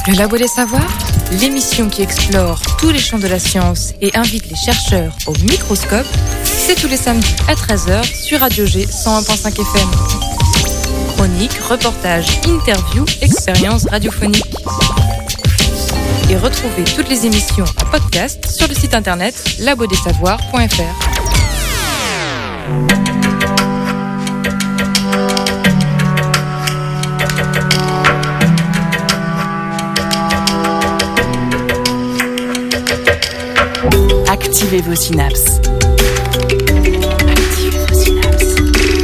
Le Labo des Savoirs, l'émission qui explore tous les champs de la science et invite les chercheurs au microscope, c'est tous les samedis à 13h sur Radio G 101.5 FM. Chroniques, reportages, interviews, expériences radiophoniques. Et retrouvez toutes les émissions en podcast sur le site internet labodessavoirs.fr. Activez vos synapses. Activez vos synapses.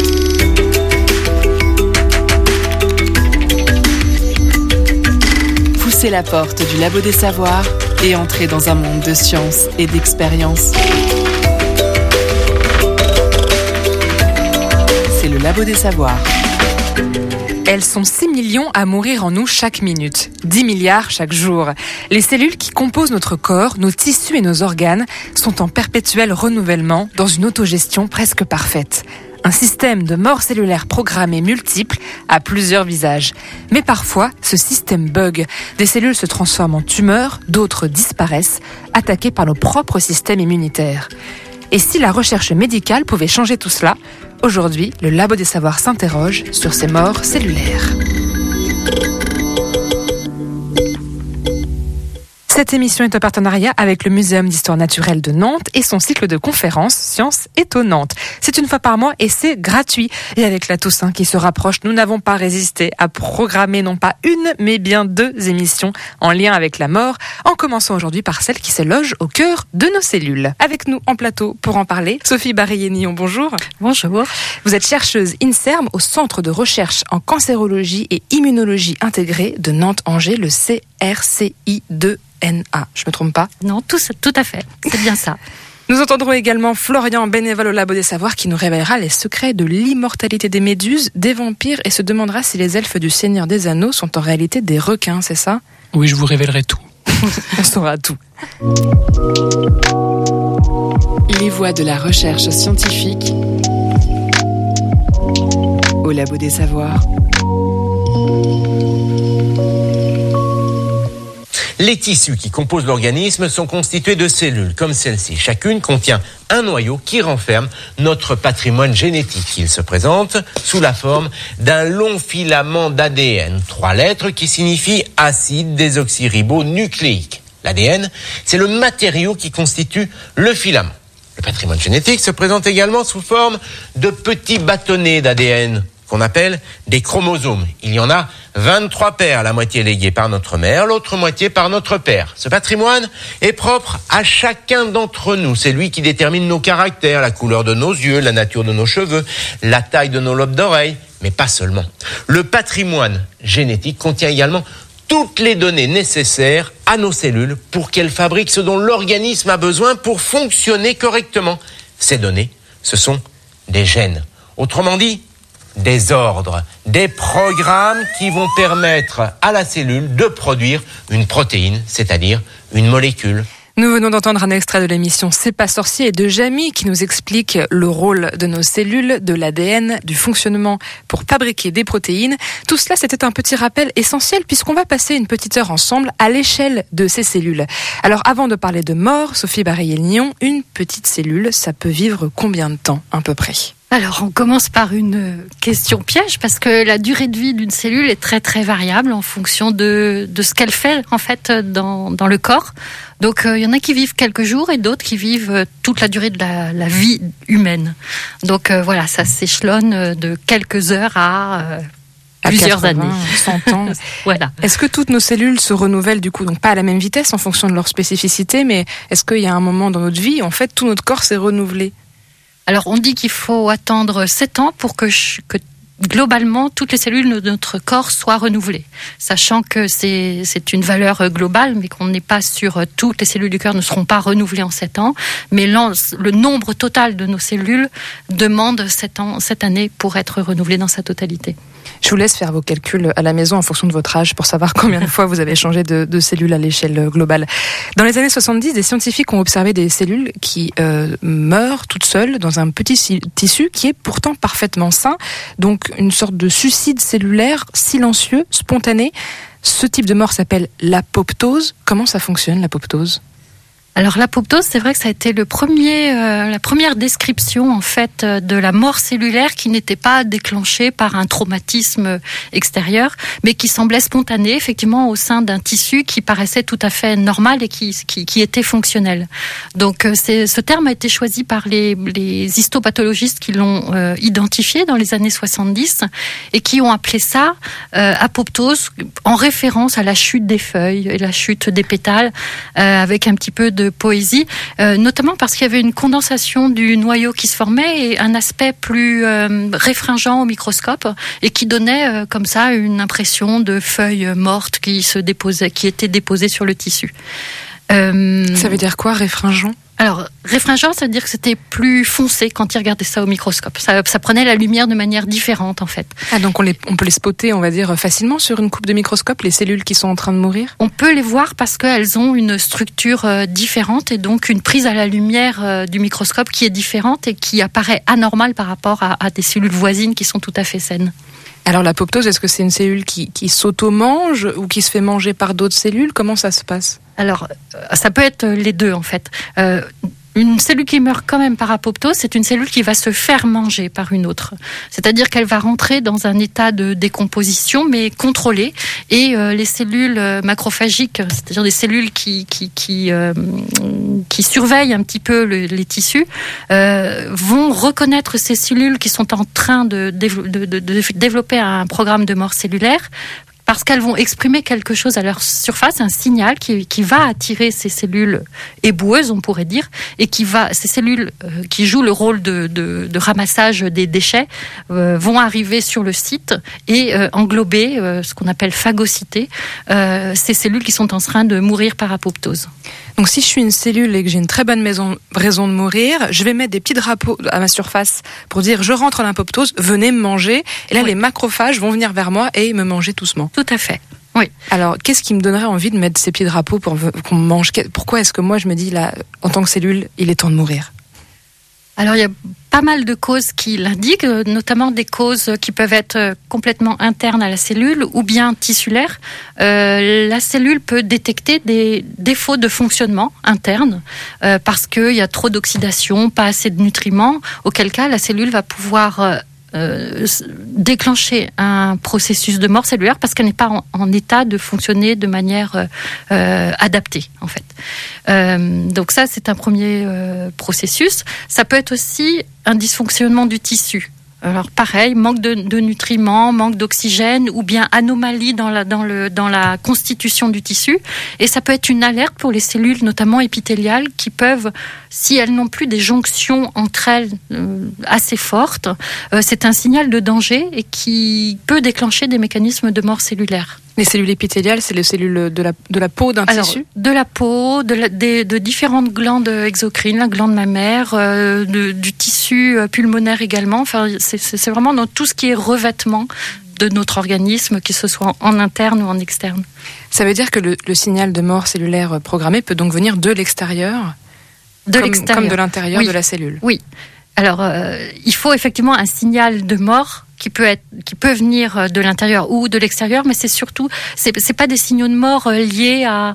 Poussez la porte du Labo des Savoirs et entrez dans un monde de science et d'expérience. C'est le Labo des Savoirs. Elles sont 6 millions à mourir en nous chaque minute, 10 milliards chaque jour. Les cellules qui composent notre corps, nos tissus et nos organes sont en perpétuel renouvellement dans une autogestion presque parfaite. Un système de mort cellulaire programmé multiple a plusieurs visages. Mais parfois, ce système bug. Des cellules se transforment en tumeurs, d'autres disparaissent, attaquées par nos propres systèmes immunitaires. Et si la recherche médicale pouvait changer tout cela ? Aujourd'hui, le Labo des Savoirs s'interroge sur ces morts cellulaires. Cette émission est en partenariat avec le Muséum d'Histoire Naturelle de Nantes et son cycle de conférences Sciences étonnantes. C'est une fois par mois et c'est gratuit. Et avec la Toussaint qui se rapproche, nous n'avons pas résisté à programmer non pas une, mais bien 2 émissions en lien avec la mort, en commençant aujourd'hui par celle qui se loge au cœur de nos cellules. Avec nous en plateau pour en parler, Sophie Barillet-Nillon, bonjour. Bonjour. Vous êtes chercheuse INSERM au Centre de recherche en cancérologie et immunologie intégrée de Nantes-Angers, le CRCI2. Je me trompe pas ? Non, tout à fait, c'est bien ça. Nous entendrons également Florian, bénévole au Labo des Savoirs, qui nous révélera les secrets de l'immortalité des méduses, des vampires, et se demandera si les elfes du Seigneur des Anneaux sont en réalité des requins, c'est ça ? Oui, je vous révélerai tout. On saura tout. Les voix de la recherche scientifique au Labo des Savoirs. Les tissus qui composent l'organisme sont constitués de cellules comme celle-ci. Chacune contient un noyau qui renferme notre patrimoine génétique. Il se présente sous la forme d'un long filament d'ADN. 3 lettres qui signifient acide désoxyribonucléique. L'ADN, c'est le matériau qui constitue le filament. Le patrimoine génétique se présente également sous forme de petits bâtonnets d'ADN qu'on appelle des chromosomes. Il y en a 23 paires, la moitié léguée par notre mère, l'autre moitié par notre père. Ce patrimoine est propre à chacun d'entre nous. C'est lui qui détermine nos caractères, la couleur de nos yeux, la nature de nos cheveux, la taille de nos lobes d'oreilles, mais pas seulement. Le patrimoine génétique contient également toutes les données nécessaires à nos cellules pour qu'elles fabriquent ce dont l'organisme a besoin pour fonctionner correctement. Ces données, ce sont des gènes. Autrement dit, des ordres, des programmes qui vont permettre à la cellule de produire une protéine, c'est-à-dire une molécule. Nous venons d'entendre un extrait de l'émission C'est pas sorcier de Jamy qui nous explique le rôle de nos cellules, de l'ADN, du fonctionnement pour fabriquer des protéines. Tout cela, c'était un petit rappel essentiel puisqu'on va passer une petite heure ensemble à l'échelle de ces cellules. Alors avant de parler de mort, Sophie Barillet-Nillon, une petite cellule, ça peut vivre combien de temps à peu près ? Alors, on commence par une question piège parce que la durée de vie d'une cellule est très très variable en fonction de ce qu'elle fait en fait dans le corps. Donc, il y en a qui vivent quelques jours et d'autres qui vivent toute la durée de la vie humaine. Donc voilà, ça s'échelonne de quelques heures à plusieurs 80, années. 100 ans. Voilà. Est-ce que toutes nos cellules se renouvellent du coup, donc pas à la même vitesse en fonction de leur spécificité, mais est-ce qu'il y a un moment dans notre vie où en fait tout notre corps s'est renouvelé ? Alors, on dit qu'il faut attendre 7 ans pour que globalement, toutes les cellules de notre corps soient renouvelées. Sachant que c'est une valeur globale, mais qu'on n'est pas sur toutes les cellules du cœur ne seront pas renouvelées en 7 ans. Mais le nombre total de nos cellules demande 7 ans, cette année pour être renouvelé dans sa totalité. Je vous laisse faire vos calculs à la maison en fonction de votre âge pour savoir combien de fois vous avez changé de cellules à l'échelle globale. Dans les années 70, des scientifiques ont observé des cellules qui meurent toutes seules dans un petit tissu qui est pourtant parfaitement sain. Donc une sorte de suicide cellulaire silencieux, spontané. Ce type de mort s'appelle l'apoptose. Comment ça fonctionne, l'apoptose ? Alors l'apoptose, c'est vrai que ça a été la première description en fait de la mort cellulaire qui n'était pas déclenchée par un traumatisme extérieur, mais qui semblait spontanée effectivement au sein d'un tissu qui paraissait tout à fait normal et qui était fonctionnel. Donc ce terme a été choisi par les histopathologistes qui l'ont identifié dans les années 70 et qui ont appelé ça apoptose en référence à la chute des feuilles et la chute des pétales avec un petit peu de poésie, notamment parce qu'il y avait une condensation du noyau qui se formait et un aspect plus réfringent au microscope et qui donnait comme ça une impression de feuilles mortes qui étaient déposées sur le tissu. Ça veut dire quoi, réfringent ? Alors, réfringent, ça veut dire que c'était plus foncé quand ils regardaient ça au microscope. Ça prenait la lumière de manière différente, en fait. Ah, donc on peut les spotter, on va dire, facilement sur une coupe de microscope, les cellules qui sont en train de mourir ? On peut les voir parce qu'elles ont une structure différente et donc une prise à la lumière du microscope qui est différente et qui apparaît anormale par rapport à des cellules voisines qui sont tout à fait saines. Alors l'apoptose, est-ce que c'est une cellule qui s'auto-mange ou qui se fait manger par d'autres cellules ? Comment ça se passe ? Alors, ça peut être les deux en fait. Une cellule qui meurt quand même par apoptose, c'est une cellule qui va se faire manger par une autre. C'est-à-dire qu'elle va rentrer dans un état de décomposition, mais contrôlé. Et les cellules macrophagiques, c'est-à-dire des cellules qui surveillent un petit peu les tissus, vont reconnaître ces cellules qui sont en train de développer un programme de mort cellulaire, parce qu'elles vont exprimer quelque chose à leur surface, un signal qui va attirer ces cellules éboueuses, on pourrait dire, et ces cellules qui jouent le rôle de ramassage des déchets vont arriver sur le site et englober ce qu'on appelle phagocyter ces cellules qui sont en train de mourir par apoptose. Donc si je suis une cellule et que j'ai une très bonne raison de mourir, je vais mettre des petits drapeaux à ma surface pour dire je rentre en apoptose, venez me manger. Et là, oui, les macrophages vont venir vers moi et me manger doucement. Tout à fait. Oui. Alors, qu'est-ce qui me donnerait envie de mettre ces petits drapeaux pour qu'on me mange ? Pourquoi est-ce que moi je me dis là, en tant que cellule, il est temps de mourir ? Alors, il y a pas mal de causes qui l'indiquent, notamment des causes qui peuvent être complètement internes à la cellule ou bien tissulaires. La cellule peut détecter des défauts de fonctionnement interne parce qu'il y a trop d'oxydation, pas assez de nutriments, auquel cas la cellule va pouvoir déclencher un processus de mort cellulaire parce qu'elle n'est pas en état de fonctionner de manière adaptée en fait. Donc ça c'est un premier processus. Ça peut être aussi un dysfonctionnement du tissu. Alors pareil, manque de nutriments, manque d'oxygène ou bien anomalie dans la constitution du tissu. Et ça peut être une alerte pour les cellules, notamment épithéliales, qui peuvent, si elles n'ont plus des jonctions entre elles assez fortes, c'est un signal de danger et qui peut déclencher des mécanismes de mort cellulaire. Les cellules épithéliales, c'est les cellules de la peau d'un tissu ? De la peau, de différentes glandes exocrines, la glande mammaire, du tissu pulmonaire également. Enfin, c'est vraiment dans tout ce qui est revêtement de notre organisme, que ce soit en interne ou en externe. Ça veut dire que le signal de mort cellulaire programmé peut donc venir de l'extérieur, comme de l'intérieur, oui, de la cellule. Oui. Alors, il faut effectivement un signal de mort qui peut venir de l'intérieur ou de l'extérieur, mais c'est pas des signaux de mort liés à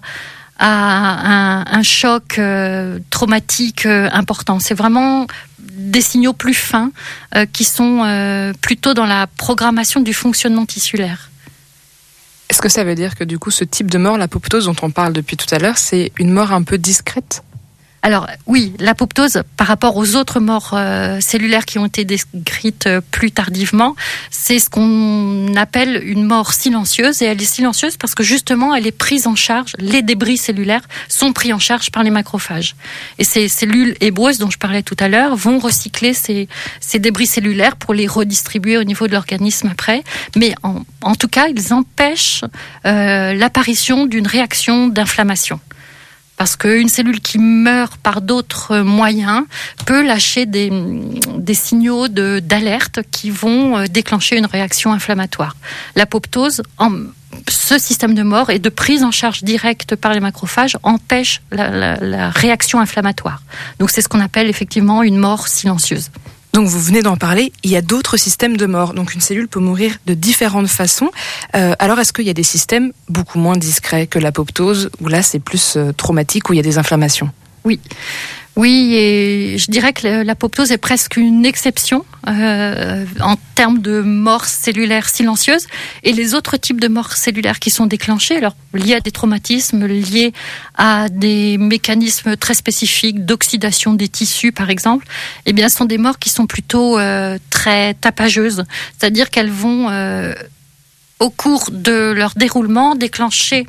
un choc traumatique important. C'est vraiment des signaux plus fins qui sont plutôt dans la programmation du fonctionnement tissulaire. Est-ce que ça veut dire que du coup, ce type de mort, l'apoptose dont on parle depuis tout à l'heure, c'est une mort un peu discrète ? Alors oui, l'apoptose, par rapport aux autres morts cellulaires qui ont été décrites plus tardivement, c'est ce qu'on appelle une mort silencieuse. Et elle est silencieuse parce que justement, elle est prise en charge, les débris cellulaires sont pris en charge par les macrophages. Et ces cellules éboueuses dont je parlais tout à l'heure vont recycler ces débris cellulaires pour les redistribuer au niveau de l'organisme après. Mais en tout cas, ils empêchent l'apparition d'une réaction d'inflammation. Parce qu'une cellule qui meurt par d'autres moyens peut lâcher des signaux d'alerte qui vont déclencher une réaction inflammatoire. L'apoptose, ce système de mort et de prise en charge directe par les macrophages empêche la réaction inflammatoire. Donc c'est ce qu'on appelle effectivement une mort silencieuse. Donc vous venez d'en parler, il y a d'autres systèmes de mort. Donc une cellule peut mourir de différentes façons. Alors est-ce qu'il y a des systèmes beaucoup moins discrets que l'apoptose, où là c'est plus traumatique, où il y a des inflammations ? Oui, et je dirais que l'apoptose est presque une exception en termes de mort cellulaire silencieuse. Et les autres types de morts cellulaires qui sont déclenchés, alors liés à des traumatismes, liés à des mécanismes très spécifiques d'oxydation des tissus, par exemple, eh bien, ce sont des morts qui sont plutôt très tapageuses. C'est-à-dire qu'elles vont, au cours de leur déroulement, déclencher...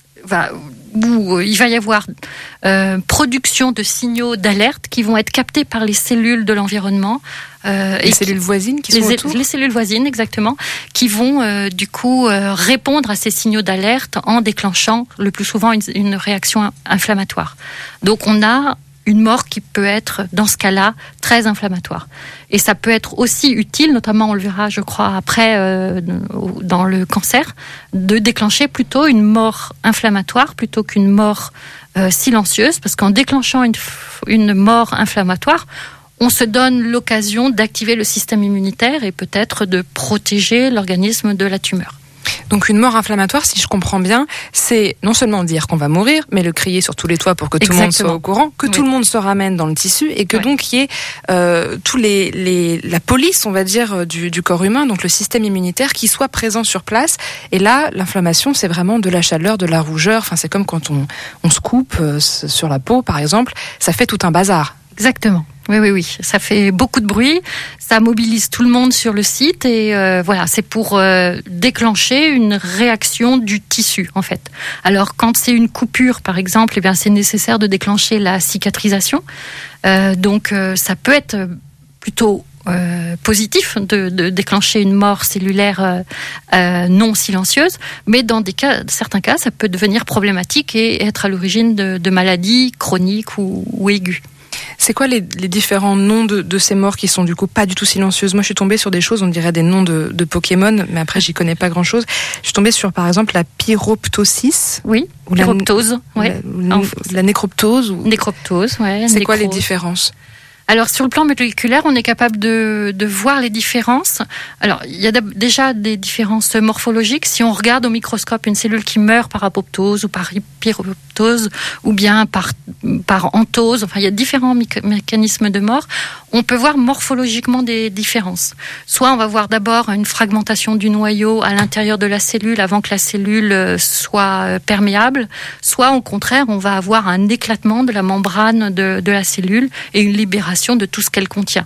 où il va y avoir production de signaux d'alerte qui vont être captés par les cellules de l'environnement. Les cellules voisines qui sont autour ? Les cellules voisines, exactement, qui vont du coup répondre à ces signaux d'alerte en déclenchant le plus souvent une réaction inflammatoire. Donc on a une mort qui peut être, dans ce cas-là, très inflammatoire. Et ça peut être aussi utile, notamment on le verra, je crois, après, dans le cancer, de déclencher plutôt une mort inflammatoire plutôt qu'une mort silencieuse, parce qu'en déclenchant une mort inflammatoire, on se donne l'occasion d'activer le système immunitaire et peut-être de protéger l'organisme de la tumeur. Donc une mort inflammatoire, si je comprends bien, c'est non seulement dire qu'on va mourir, mais le crier sur tous les toits pour que tout le monde soit au courant, que tout le monde se ramène dans le tissu et que donc il y ait la police, on va dire, du corps humain, donc le système immunitaire qui soit présent sur place. Et là, l'inflammation, c'est vraiment de la chaleur, de la rougeur. Enfin, c'est comme quand on se coupe sur la peau, par exemple. Ça fait tout un bazar. Exactement. Oui. Ça fait beaucoup de bruit. Ça mobilise tout le monde sur le site et voilà, c'est pour déclencher une réaction du tissu en fait. Alors quand c'est une coupure par exemple, eh bien c'est nécessaire de déclencher la cicatrisation. Donc ça peut être plutôt positif de déclencher une mort cellulaire non silencieuse, mais dans certains cas, ça peut devenir problématique et être à l'origine de maladies chroniques ou aiguës. C'est quoi les différents noms de ces morts qui sont du coup pas du tout silencieuses ? Moi, je suis tombée sur des choses, on dirait des noms de Pokémon, mais après, j'y connais pas grand-chose. Je suis tombée sur, par exemple, la pyroptosis. Oui, ou pyroptose. La nécroptose. Nécroptose, ouais. C'est quoi les différences ? Alors, sur le plan moléculaire, on est capable de voir les différences. Alors, il y a déjà des différences morphologiques. Si on regarde au microscope une cellule qui meurt par apoptose ou par pyroptose ou bien par enthose, enfin, il y a différents mécanismes de mort, on peut voir morphologiquement des différences. Soit on va voir d'abord une fragmentation du noyau à l'intérieur de la cellule avant que la cellule soit perméable, soit au contraire, on va avoir un éclatement de la membrane de la cellule et une libération de tout ce qu'elle contient,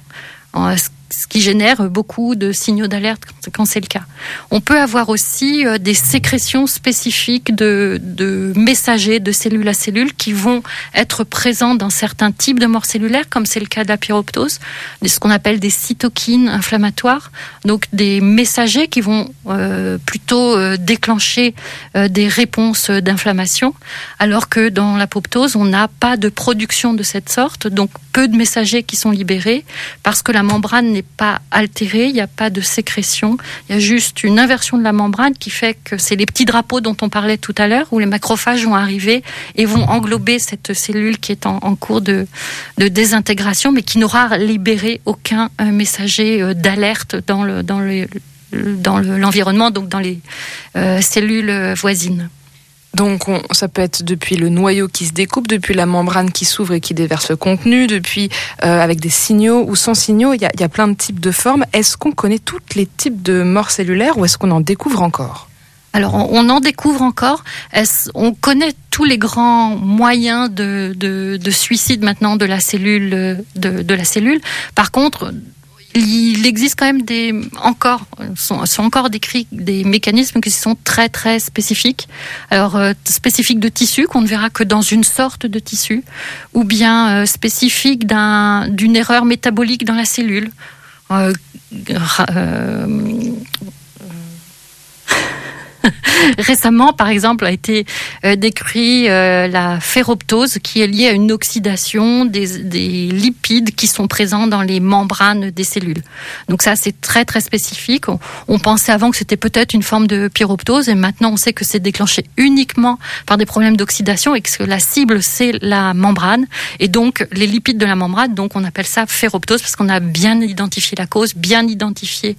ce qui génère beaucoup de signaux d'alerte quand c'est le cas. On peut avoir aussi des sécrétions spécifiques de messagers de cellule à cellule qui vont être présents dans certains types de morts cellulaires, comme c'est le cas de la pyroptose, ce qu'on appelle des cytokines inflammatoires, donc des messagers qui vont plutôt déclencher des réponses d'inflammation, alors que dans l'apoptose, on n'a pas de production de cette sorte, donc peu de messagers qui sont libérés, parce que la membrane n'est pas altérée, il n'y a pas de sécrétion, il y a juste une inversion de la membrane qui fait que c'est les petits drapeaux dont on parlait tout à l'heure, où les macrophages vont arriver et vont englober cette cellule qui est en cours de désintégration, mais qui n'aura libéré aucun messager d'alerte dans l'environnement, donc dans les cellules voisines. Donc ça peut être depuis le noyau qui se découpe, depuis la membrane qui s'ouvre et qui déverse le contenu, depuis avec des signaux ou sans signaux, il y a plein de types de formes. Est-ce qu'on connaît tous les types de morts cellulaires ou est-ce qu'on en découvre encore ? Alors on en découvre encore. On connaît tous les grands moyens de suicide maintenant de la cellule. Par contre, il existe quand même sont encore décrits des mécanismes qui sont très très spécifiques. Alors spécifiques de tissu qu'on ne verra que dans une sorte de tissu, ou bien spécifiques d'une erreur métabolique dans la cellule. Récemment, par exemple, a été décrit la ferroptose, qui est liée à une oxydation des lipides qui sont présents dans les membranes des cellules. Donc ça, c'est très très spécifique. On pensait avant que c'était peut-être une forme de pyroptose, et maintenant on sait que c'est déclenché uniquement par des problèmes d'oxydation et que la cible, c'est la membrane, et donc les lipides de la membrane. Donc on appelle ça ferroptose parce qu'on a bien identifié la cause, bien identifié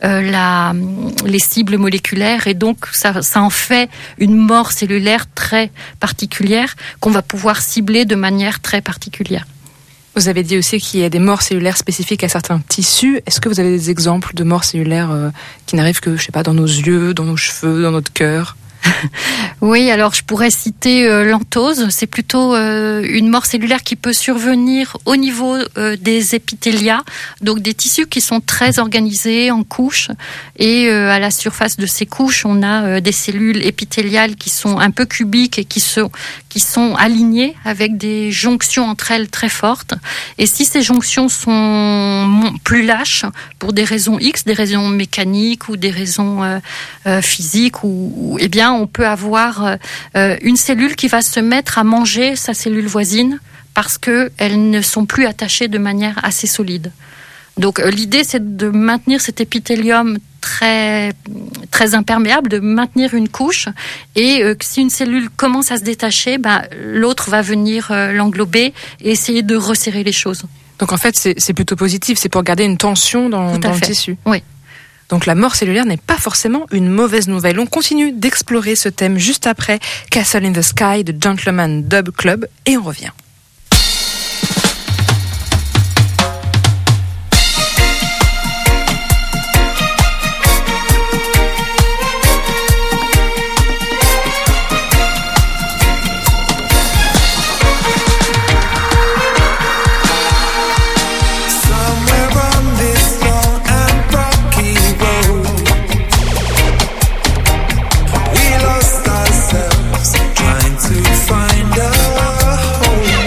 les cibles moléculaires, et donc ça en fait une mort cellulaire très particulière qu'on va pouvoir cibler de manière très particulière. Vous avez dit aussi qu'il y a des morts cellulaires spécifiques à certains tissus. Est-ce que vous avez des exemples de morts cellulaires qui n'arrivent que, je sais pas, dans nos yeux, dans nos cheveux, dans notre cœur ? Oui, alors je pourrais citer l'antose. C'est plutôt une mort cellulaire qui peut survenir au niveau des épithélias, donc des tissus qui sont très organisés en couches, et à la surface de ces couches, on a des cellules épithéliales qui sont un peu cubiques et qui sont alignées avec des jonctions entre elles très fortes. Et si ces jonctions sont plus lâches pour des raisons X, des raisons mécaniques ou des raisons physiques, eh bien on peut avoir une cellule qui va se mettre à manger sa cellule voisine parce qu'elles ne sont plus attachées de manière assez solide. Donc l'idée, c'est de maintenir cet épithélium très, très imperméable, de maintenir une couche, et si une cellule commence à se détacher, l'autre va venir l'englober et essayer de resserrer les choses. Donc en fait, c'est plutôt positif, c'est pour garder une tension dans le tissu. Oui. Donc la mort cellulaire n'est pas forcément une mauvaise nouvelle. On continue d'explorer ce thème juste après Castle in the Sky de Gentleman Dub Club, et on revient. Trying to find a home.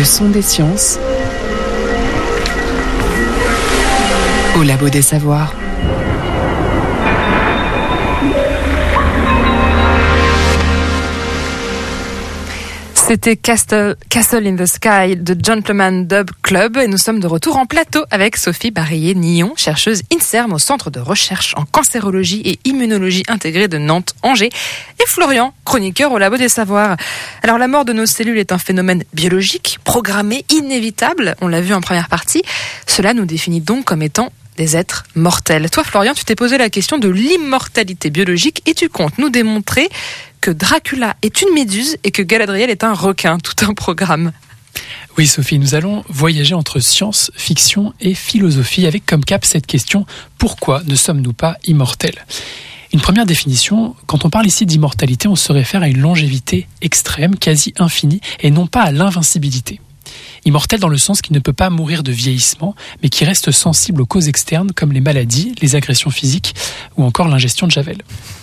son des sciences au Labo des Savoirs. C'était Castle in the Sky de Gentleman Dub Club et nous sommes de retour en plateau avec Sophie Barillet-Nillon, chercheuse INSERM au Centre de recherche en cancérologie et immunologie intégrée de Nantes-Angers, et Florian, chroniqueur au Labo des Savoirs. Alors la mort de nos cellules est un phénomène biologique, programmé, inévitable, on l'a vu en première partie. Cela nous définit donc comme étant des êtres mortels. Toi, Florian, tu t'es posé la question de l'immortalité biologique et tu comptes nous démontrer que Dracula est une méduse et que Galadriel est un requin. Tout un programme. Oui, Sophie, nous allons voyager entre science, fiction et philosophie avec comme cap cette question « Pourquoi ne sommes-nous pas immortels ?» Une première définition, quand on parle ici d'immortalité, on se réfère à une longévité extrême, quasi infinie, et non pas à l'invincibilité. Immortel dans le sens qu'il ne peut pas mourir de vieillissement, mais qui reste sensible aux causes externes comme les maladies, les agressions physiques ou encore l'ingestion de javel.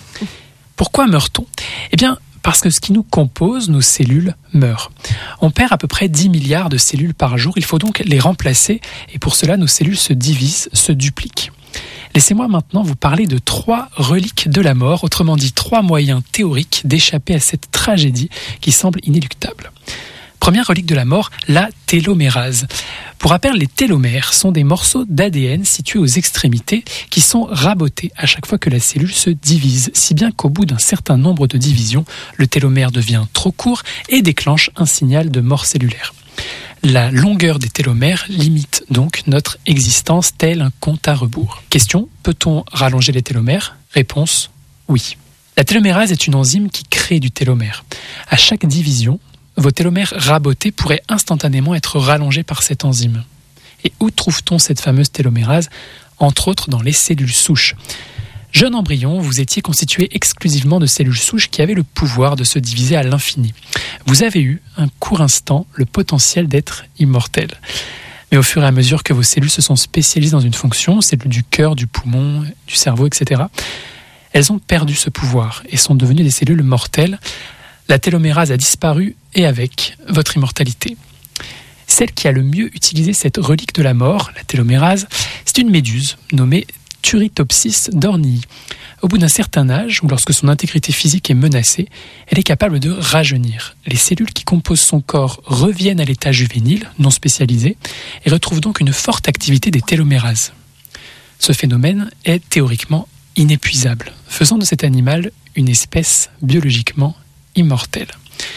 Pourquoi meurt-on ? Eh bien, parce que ce qui nous compose, nos cellules, meurt. On perd à peu près 10 milliards de cellules par jour, il faut donc les remplacer, et pour cela, nos cellules se divisent, se dupliquent. Laissez-moi maintenant vous parler de 3 reliques de la mort, autrement dit 3 moyens théoriques d'échapper à cette tragédie qui semble inéluctable. Première relique de la mort, la télomérase. Pour rappel, les télomères sont des morceaux d'ADN situés aux extrémités qui sont rabotés à chaque fois que la cellule se divise, si bien qu'au bout d'un certain nombre de divisions, le télomère devient trop court et déclenche un signal de mort cellulaire. La longueur des télomères limite donc notre existence tel un compte à rebours. Question, peut-on rallonger les télomères ? Réponse, oui. La télomérase est une enzyme qui crée du télomère. À chaque division, vos télomères rabotés pourraient instantanément être rallongés par cette enzyme. Et où trouve-t-on cette fameuse télomérase ? Entre autres dans les cellules souches. Jeune embryon, vous étiez constitué exclusivement de cellules souches qui avaient le pouvoir de se diviser à l'infini. Vous avez eu, un court instant, le potentiel d'être immortel. Mais au fur et à mesure que vos cellules se sont spécialisées dans une fonction, cellules du cœur, du poumon, du cerveau, etc., elles ont perdu ce pouvoir et sont devenues des cellules mortelles. La télomérase a disparu et avec votre immortalité. Celle qui a le mieux utilisé cette relique de la mort, la télomérase, c'est une méduse nommée Turritopsis dornii. Au bout d'un certain âge, ou lorsque son intégrité physique est menacée, elle est capable de rajeunir. Les cellules qui composent son corps reviennent à l'état juvénile, non spécialisé, et retrouvent donc une forte activité des télomérases. Ce phénomène est théoriquement inépuisable, faisant de cet animal une espèce biologiquement immortelle.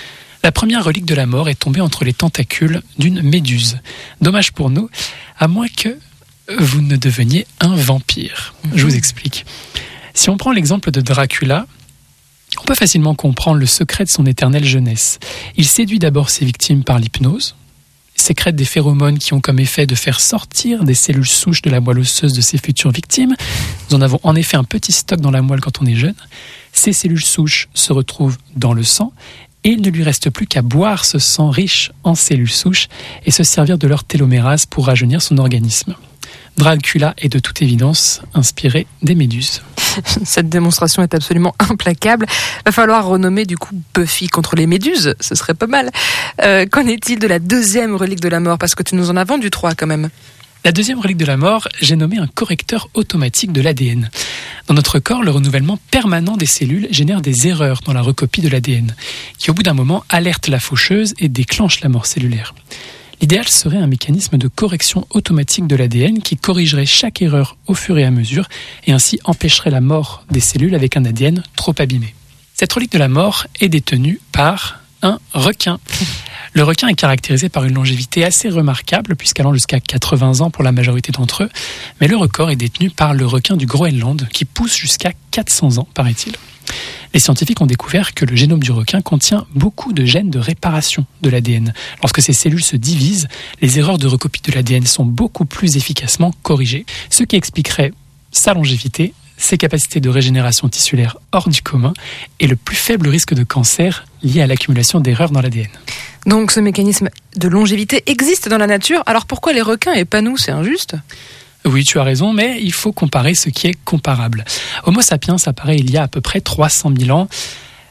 La première relique de la mort est tombée entre les tentacules d'une méduse. Dommage pour nous, à moins que vous ne deveniez un vampire. Je vous explique. Si on prend l'exemple de Dracula, on peut facilement comprendre le secret de son éternelle jeunesse. Il séduit d'abord ses victimes par l'hypnose, sécrète des phéromones qui ont comme effet de faire sortir des cellules souches de la moelle osseuse de ses futures victimes. Nous en avons en effet un petit stock dans la moelle quand on est jeune. Ces cellules souches se retrouvent dans le sang et il ne lui reste plus qu'à boire ce sang riche en cellules souches et se servir de leur télomérase pour rajeunir son organisme. Dracula est de toute évidence inspiré des méduses. Cette démonstration est absolument implacable. Va falloir renommer du coup Buffy contre les méduses, ce serait pas mal. Qu'en est-il de la deuxième relique de la mort ? Parce que tu nous en as vendu 3 quand même. La deuxième relique de la mort, j'ai nommé un correcteur automatique de l'ADN. Dans notre corps, le renouvellement permanent des cellules génère des erreurs dans la recopie de l'ADN, qui au bout d'un moment alertent la faucheuse et déclenchent la mort cellulaire. L'idéal serait un mécanisme de correction automatique de l'ADN qui corrigerait chaque erreur au fur et à mesure et ainsi empêcherait la mort des cellules avec un ADN trop abîmé. Cette relique de la mort est détenue par un requin. Le requin est caractérisé par une longévité assez remarquable, puisqu'allant jusqu'à 80 ans pour la majorité d'entre eux, mais le record est détenu par le requin du Groenland, qui pousse jusqu'à 400 ans, paraît-il. Les scientifiques ont découvert que le génome du requin contient beaucoup de gènes de réparation de l'ADN. Lorsque ces cellules se divisent, les erreurs de recopie de l'ADN sont beaucoup plus efficacement corrigées, ce qui expliquerait sa longévité, ses capacités de régénération tissulaire hors du commun et le plus faible risque de cancer lié à l'accumulation d'erreurs dans l'ADN. Donc ce mécanisme de longévité existe dans la nature, alors pourquoi les requins et pas nous ? C'est injuste ? Oui, tu as raison, mais il faut comparer ce qui est comparable. Homo sapiens apparaît il y a à peu près 300 000 ans.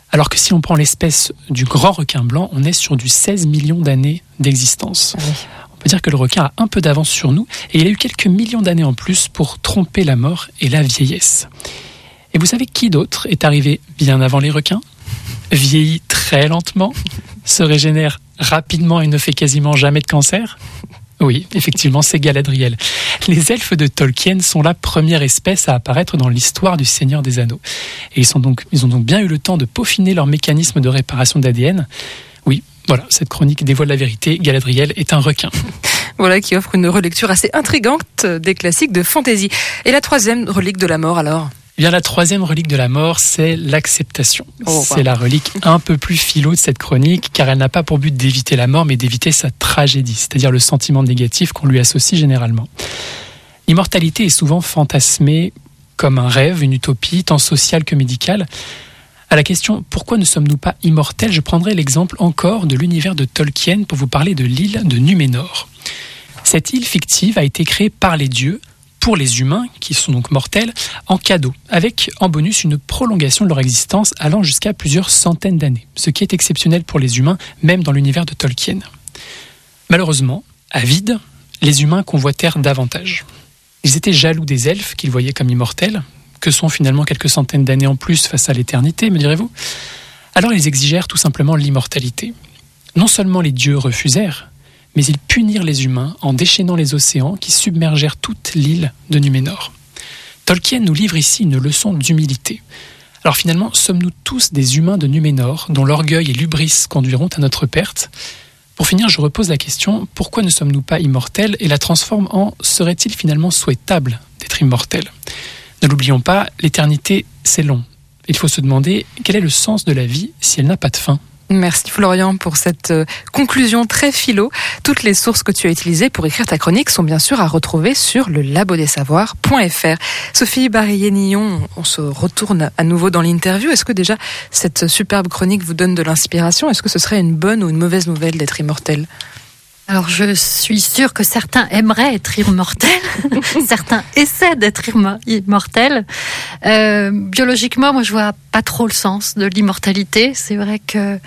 Alors que si on prend l'espèce du grand requin blanc, on est sur du 16 millions d'années d'existence. Oui. On peut dire que le requin a un peu d'avance sur nous et il a eu quelques millions d'années en plus pour tromper la mort et la vieillesse. Et vous savez qui d'autre est arrivé bien avant les requins ? Vieillit très lentement, se régénère rapidement et ne fait quasiment jamais de cancer ? Oui, effectivement, c'est Galadriel. Les elfes de Tolkien sont la première espèce à apparaître dans l'histoire du Seigneur des Anneaux. Et ils ont donc bien eu le temps de peaufiner leur mécanisme de réparation d'ADN. Oui, voilà, cette chronique dévoile la vérité. Galadriel est un requin. Voilà qui offre une relecture assez intrigante des classiques de fantasy. Et la troisième relique de la mort alors ? Eh bien, la troisième relique de la mort, c'est l'acceptation. Oh, c'est la relique un peu plus philo de cette chronique, car elle n'a pas pour but d'éviter la mort, mais d'éviter sa tragédie, c'est-à-dire le sentiment négatif qu'on lui associe généralement. L'immortalité est souvent fantasmée comme un rêve, une utopie, tant sociale que médicale. À la question « Pourquoi ne sommes-nous pas immortels ?», je prendrai l'exemple encore de l'univers de Tolkien pour vous parler de l'île de Núménor. Cette île fictive a été créée par les dieux, pour les humains, qui sont donc mortels, en cadeau, avec en bonus une prolongation de leur existence allant jusqu'à plusieurs centaines d'années, ce qui est exceptionnel pour les humains, même dans l'univers de Tolkien. Malheureusement, avides, les humains convoitèrent davantage. Ils étaient jaloux des elfes qu'ils voyaient comme immortels, que sont finalement quelques centaines d'années en plus face à l'éternité, me direz-vous ? Alors ils exigèrent tout simplement l'immortalité. Non seulement les dieux refusèrent, mais ils punirent les humains en déchaînant les océans qui submergèrent toute l'île de Núménor. Tolkien nous livre ici une leçon d'humilité. Alors finalement, sommes-nous tous des humains de Núménor, dont l'orgueil et l'hubris conduiront à notre perte ? Pour finir, je repose la question, pourquoi ne sommes-nous pas immortels ? Et la transforme en, serait-il finalement souhaitable d'être immortel ? Ne l'oublions pas, l'éternité, c'est long. Il faut se demander, quel est le sens de la vie si elle n'a pas de fin ? Merci Florian pour cette conclusion très philo. Toutes les sources que tu as utilisées pour écrire ta chronique sont bien sûr à retrouver sur le labodesavoirs.fr. Sophie Barillet-Nillon, on se retourne à nouveau dans l'interview. Est-ce que déjà cette superbe chronique vous donne de l'inspiration ? Est-ce que ce serait une bonne ou une mauvaise nouvelle d'être immortel ? Alors je suis sûre que certains aimeraient être immortels, certains essaient d'être immortels. Biologiquement, moi je vois pas trop le sens de l'immortalité. C'est vrai que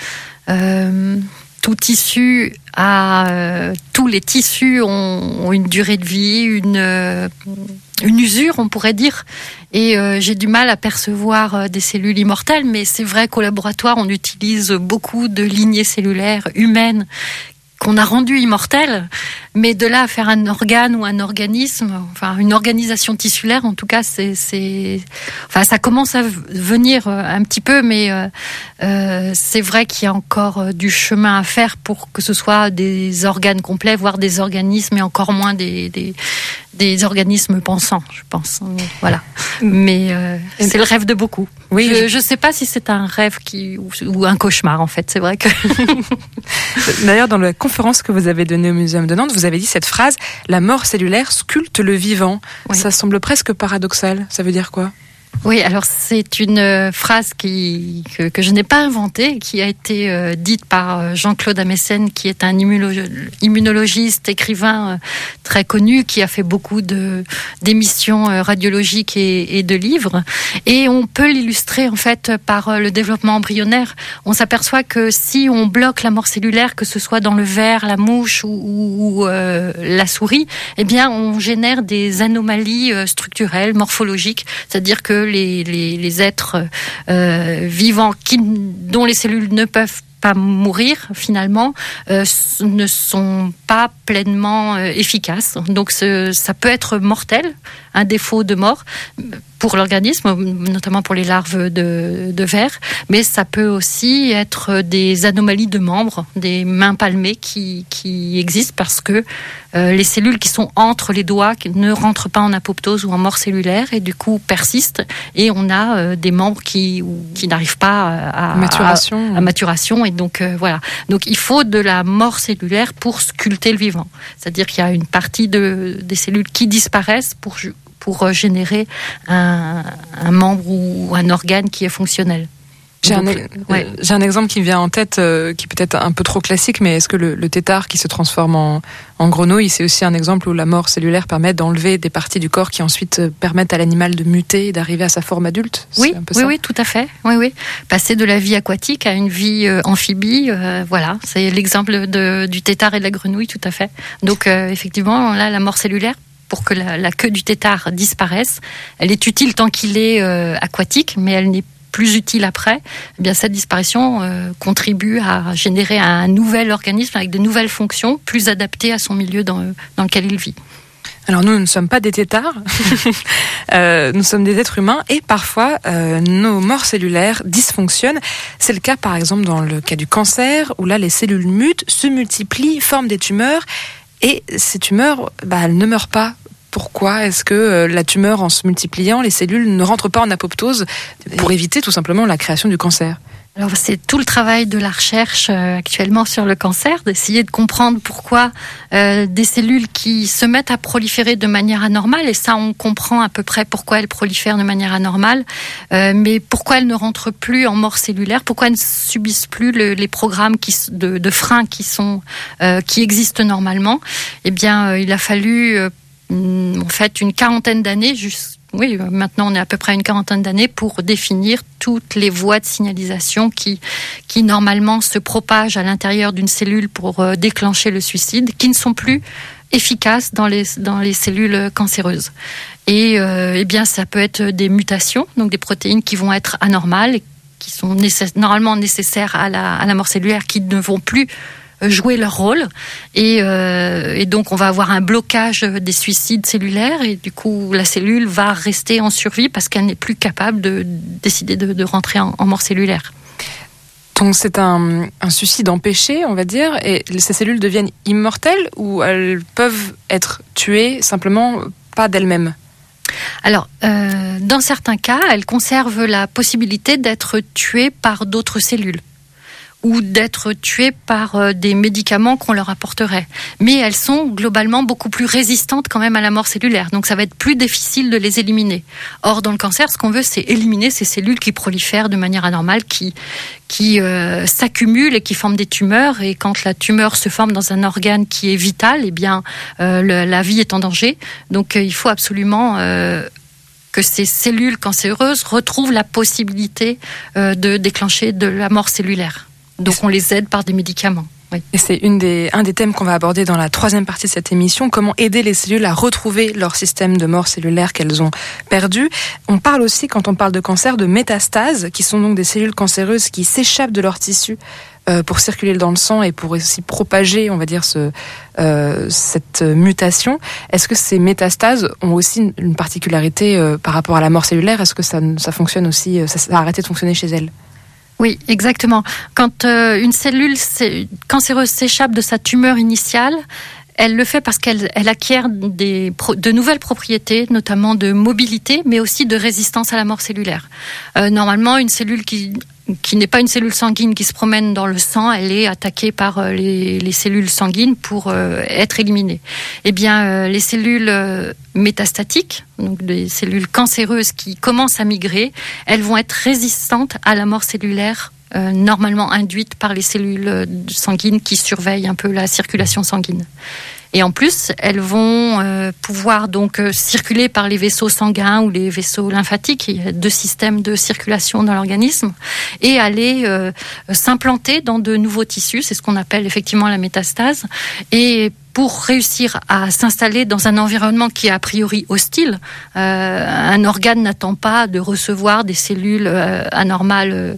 tout tissu tous les tissus ont une durée de vie, une usure, on pourrait dire. Et j'ai du mal à percevoir des cellules immortelles, mais c'est vrai qu'au laboratoire, on utilise beaucoup de lignées cellulaires humaines qu'on a rendu immortel, mais de là à faire un organe ou un organisme, enfin une organisation tissulaire, en tout cas, enfin ça commence à venir un petit peu, mais c'est vrai qu'il y a encore du chemin à faire pour que ce soit des organes complets, voire des organismes, et encore moins des organismes pensants, je pense. Voilà. Mais c'est le rêve de beaucoup. Oui, je ne sais pas si c'est un rêve ou un cauchemar, en fait. C'est vrai que... D'ailleurs, dans la conférence que vous avez donnée au Muséum de Nantes, vous avez dit cette phrase « La mort cellulaire sculpte le vivant ». Oui. Ça semble presque paradoxal. Ça veut dire quoi ? Oui, alors c'est une phrase que je n'ai pas inventée, qui a été dite par Jean-Claude Amessen, qui est un immunologiste, écrivain très connu, qui a fait beaucoup d'émissions radiologiques et de livres. Et on peut l'illustrer en fait par le développement embryonnaire. On s'aperçoit que si on bloque la mort cellulaire, que ce soit dans le ver, la mouche ou la souris, eh bien on génère des anomalies structurelles, morphologiques, c'est-à-dire que les êtres vivants dont les cellules ne peuvent pas mourir finalement ne sont pas pleinement efficaces. Donc ça peut être mortel, un défaut de mort pour l'organisme, notamment pour les larves de vers, mais ça peut aussi être des anomalies de membres, des mains palmées qui existent parce que les cellules qui sont entre les doigts ne rentrent pas en apoptose ou en mort cellulaire et du coup persistent, et on a des membres qui n'arrivent pas à maturation, et donc voilà. Donc il faut de la mort cellulaire pour sculpter le vivant. C'est-à-dire qu'il y a une partie des cellules qui disparaissent pour générer un membre ou un organe qui est fonctionnel. J'ai un exemple qui me vient en tête, qui est peut-être un peu trop classique, mais est-ce que le tétard qui se transforme en grenouille, c'est aussi un exemple où la mort cellulaire permet d'enlever des parties du corps qui ensuite permettent à l'animal de muter et d'arriver à sa forme adulte? Oui, tout à fait. Oui. Passer de la vie aquatique à une vie amphibie, voilà, c'est l'exemple du tétard et de la grenouille, tout à fait. Donc effectivement, là, la mort cellulaire, pour que la queue du tétard disparaisse, elle est utile tant qu'il est aquatique, mais elle n'est plus utile après. Eh bien, cette disparition contribue à générer un nouvel organisme avec de nouvelles fonctions, plus adaptées à son milieu dans lequel il vit. Alors nous ne sommes pas des têtards, nous sommes des êtres humains et parfois nos morts cellulaires dysfonctionnent. C'est le cas par exemple dans le cas du cancer où là les cellules mutent, se multiplient, forment des tumeurs et ces tumeurs, elles ne meurent pas. Pourquoi est-ce que la tumeur, en se multipliant, les cellules ne rentrent pas en apoptose pour éviter tout simplement la création du cancer? Alors c'est tout le travail de la recherche actuellement sur le cancer, d'essayer de comprendre pourquoi des cellules qui se mettent à proliférer de manière anormale, et ça on comprend à peu près pourquoi elles prolifèrent de manière anormale, mais pourquoi elles ne rentrent plus en mort cellulaire, pourquoi elles ne subissent plus les programmes de frein qui existent normalement. Eh bien il a fallu en fait une quarantaine d'années, maintenant on est à peu près une quarantaine d'années pour définir toutes les voies de signalisation qui normalement se propagent à l'intérieur d'une cellule pour déclencher le suicide, qui ne sont plus efficaces dans les cellules cancéreuses. Et eh bien ça peut être des mutations, donc des protéines qui vont être anormales, qui sont normalement nécessaires à la mort cellulaire, qui ne vont plus jouer leur rôle et donc on va avoir un blocage des suicides cellulaires et du coup la cellule va rester en survie parce qu'elle n'est plus capable de décider de rentrer en mort cellulaire. Donc c'est un suicide empêché, on va dire, et ces cellules deviennent immortelles ou elles peuvent être tuées simplement pas d'elles-mêmes? Alors, dans certains cas, elles conservent la possibilité d'être tuées par d'autres cellules ou d'être tuées par des médicaments qu'on leur apporterait. Mais elles sont globalement beaucoup plus résistantes quand même à la mort cellulaire, donc ça va être plus difficile de les éliminer. Or, dans le cancer, ce qu'on veut, c'est éliminer ces cellules qui prolifèrent de manière anormale, qui s'accumulent et qui forment des tumeurs. Et quand la tumeur se forme dans un organe qui est vital, eh bien, la vie est en danger. Donc, il faut absolument que ces cellules cancéreuses retrouvent la possibilité de déclencher de la mort cellulaire. Donc on les aide par des médicaments. Oui. Et c'est un des thèmes qu'on va aborder dans la troisième partie de cette émission, comment aider les cellules à retrouver leur système de mort cellulaire qu'elles ont perdu. On parle aussi, quand on parle de cancer, de métastases, qui sont donc des cellules cancéreuses qui s'échappent de leur tissu pour circuler dans le sang et pour aussi propager, on va dire, cette mutation. Est-ce que ces métastases ont aussi une particularité par rapport à la mort cellulaire? Est-ce que ça fonctionne aussi, ça a arrêté de fonctionner chez elles? Oui, exactement. Quand une cellule cancéreuse s'échappe de sa tumeur initiale, elle le fait parce qu'elle acquiert de nouvelles propriétés, notamment de mobilité, mais aussi de résistance à la mort cellulaire. Normalement, une cellule qui n'est pas une cellule sanguine qui se promène dans le sang, elle est attaquée par les cellules sanguines pour être éliminée. Eh bien, les cellules métastatiques, donc des cellules cancéreuses qui commencent à migrer, elles vont être résistantes à la mort cellulaire normalement induite par les cellules sanguines qui surveillent un peu la circulation sanguine. Et en plus, elles vont pouvoir donc circuler par les vaisseaux sanguins ou les vaisseaux lymphatiques. Il y a 2 systèmes de circulation dans l'organisme et aller s'implanter dans de nouveaux tissus. C'est ce qu'on appelle effectivement la métastase. Et pour réussir à s'installer dans un environnement qui est a priori hostile, un organe n'attend pas de recevoir des cellules anormales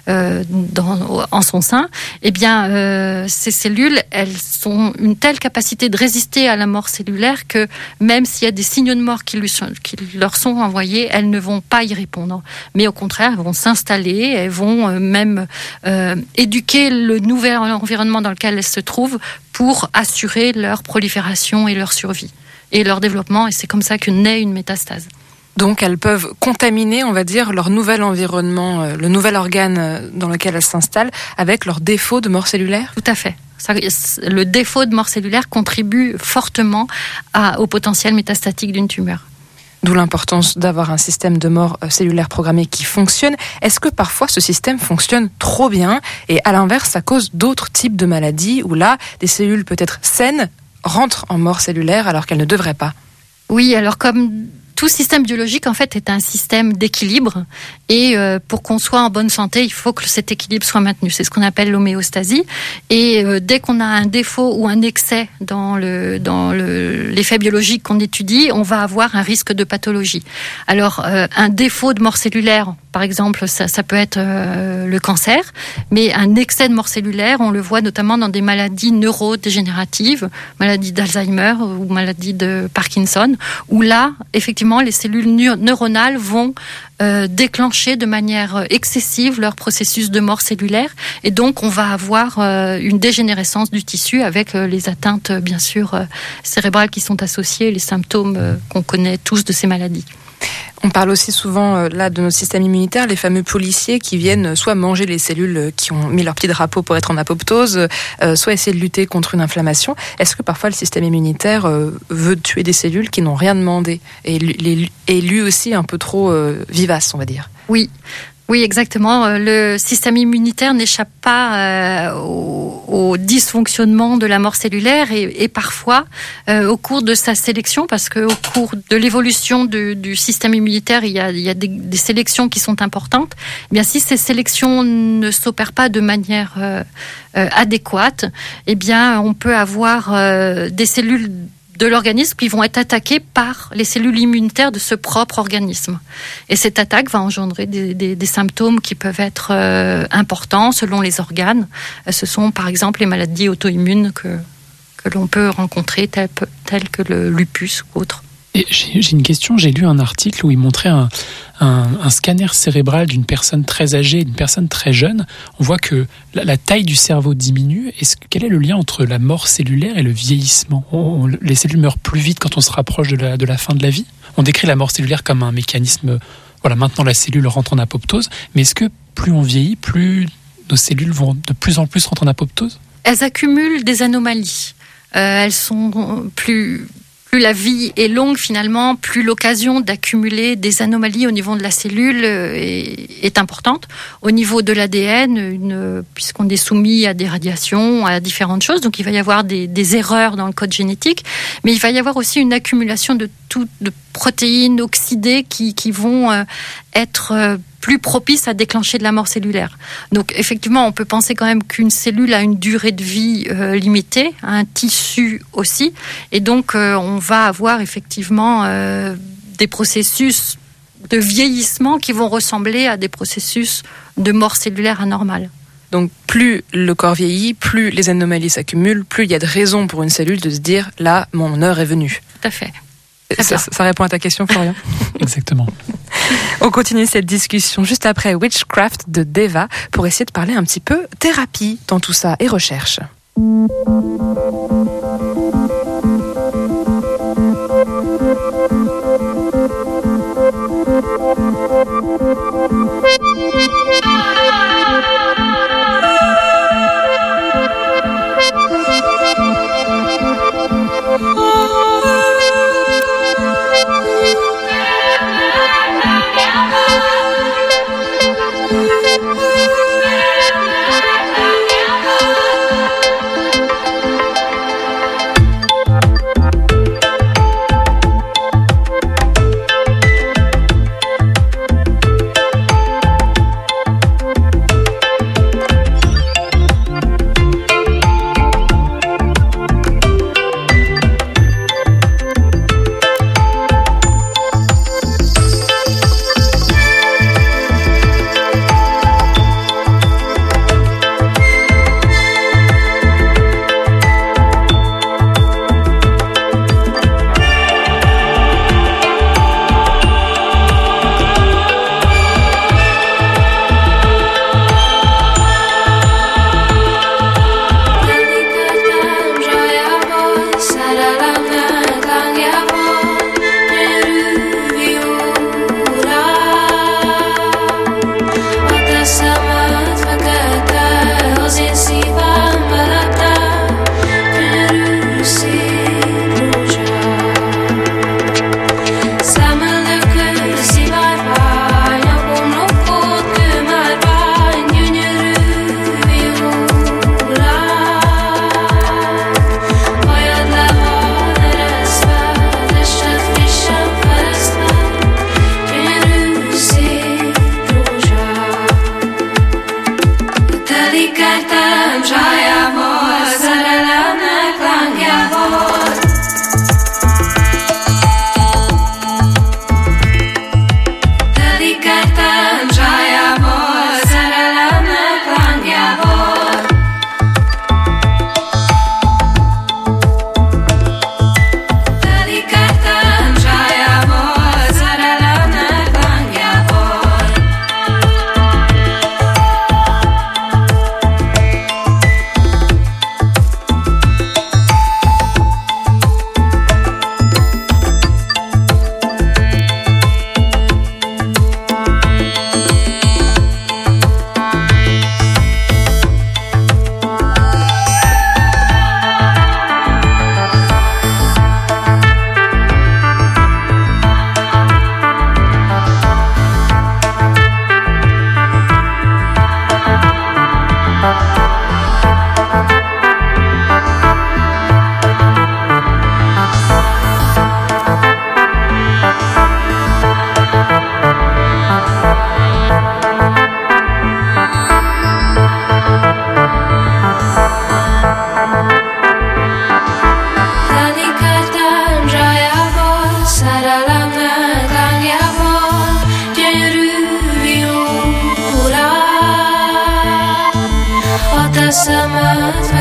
en son sein. Eh bien, ces cellules, elles ont une telle capacité de résister à la mort cellulaire que même s'il y a des signaux de mort qui leur sont envoyés, elles ne vont pas y répondre. Mais au contraire, elles vont s'installer, elles vont même éduquer le nouvel environnement dans lequel elles se trouvent pour assurer leur prolifération et leur survie et leur développement. Et c'est comme ça que naît une métastase. Donc elles peuvent contaminer, on va dire, leur nouvel environnement, le nouvel organe dans lequel elles s'installent, avec leur défaut de mort cellulaire? Tout à fait. Le défaut de mort cellulaire contribue fortement au potentiel métastatique d'une tumeur. D'où l'importance d'avoir un système de mort cellulaire programmé qui fonctionne. Est-ce que parfois ce système fonctionne trop bien et à l'inverse, ça cause d'autres types de maladies où là, des cellules peut-être saines rentrent en mort cellulaire alors qu'elles ne devraient pas? Oui, alors comme tout système biologique, en fait, est un système d'équilibre. Et pour qu'on soit en bonne santé, il faut que cet équilibre soit maintenu. C'est ce qu'on appelle l'homéostasie. Et dès qu'on a un défaut ou un excès dans l'effet biologique qu'on étudie, on va avoir un risque de pathologie. Alors, un défaut de mort cellulaire, par exemple, ça peut être le cancer. Mais un excès de mort cellulaire, on le voit notamment dans des maladies neurodégénératives, maladies d'Alzheimer ou maladies de Parkinson, où là, effectivement, les cellules neuronales vont déclencher de manière excessive leur processus de mort cellulaire et donc on va avoir une dégénérescence du tissu avec les atteintes bien sûr cérébrales qui sont associées, les symptômes qu'on connaît tous de ces maladies. On parle aussi souvent là de notre système immunitaire, les fameux policiers qui viennent soit manger les cellules qui ont mis leur petit drapeau pour être en apoptose, soit essayer de lutter contre une inflammation. Est-ce que parfois le système immunitaire veut tuer des cellules qui n'ont rien demandé et est lui aussi un peu trop vivace, on va dire? Oui, exactement. Le système immunitaire n'échappe pas au dysfonctionnement de la mort cellulaire et parfois, au cours de sa sélection, parce que au cours de l'évolution du système immunitaire, il y a des sélections qui sont importantes. Eh bien, si ces sélections ne s'opèrent pas de manière adéquate, eh bien, on peut avoir des cellules de l'organisme qui vont être attaqués par les cellules immunitaires de ce propre organisme. Et cette attaque va engendrer des symptômes qui peuvent être importants selon les organes. Ce sont par exemple les maladies auto-immunes que l'on peut rencontrer, telles que le lupus ou autres. Et j'ai une question, j'ai lu un article où il montrait un scanner cérébral d'une personne très âgée et d'une personne très jeune. On voit que la taille du cerveau diminue. Quel est le lien entre la mort cellulaire et le vieillissement? Les cellules meurent plus vite quand on se rapproche de la fin de la vie. On décrit la mort cellulaire comme un mécanisme, maintenant la cellule rentre en apoptose, mais est-ce que plus on vieillit, plus nos cellules vont de plus en plus rentrer en apoptose? Elles accumulent des anomalies. Elles sont plus la vie est longue finalement, plus l'occasion d'accumuler des anomalies au niveau de la cellule est importante. Au niveau de l'ADN, puisqu'on est soumis à des radiations, à différentes choses, donc il va y avoir des erreurs dans le code génétique, mais il va y avoir aussi une accumulation de protéines oxydées qui vont être plus propice à déclencher de la mort cellulaire. Donc effectivement, on peut penser quand même qu'une cellule a une durée de vie limitée, un tissu aussi, et donc on va avoir effectivement des processus de vieillissement qui vont ressembler à des processus de mort cellulaire anormale. Donc plus le corps vieillit, plus les anomalies s'accumulent, plus il y a de raisons pour une cellule de se dire « là, mon heure est venue ». Tout à fait. Ça répond à ta question, Florian? Exactement. On continue cette discussion juste après Witchcraft de Deva pour essayer de parler un petit peu thérapie dans tout ça et recherche.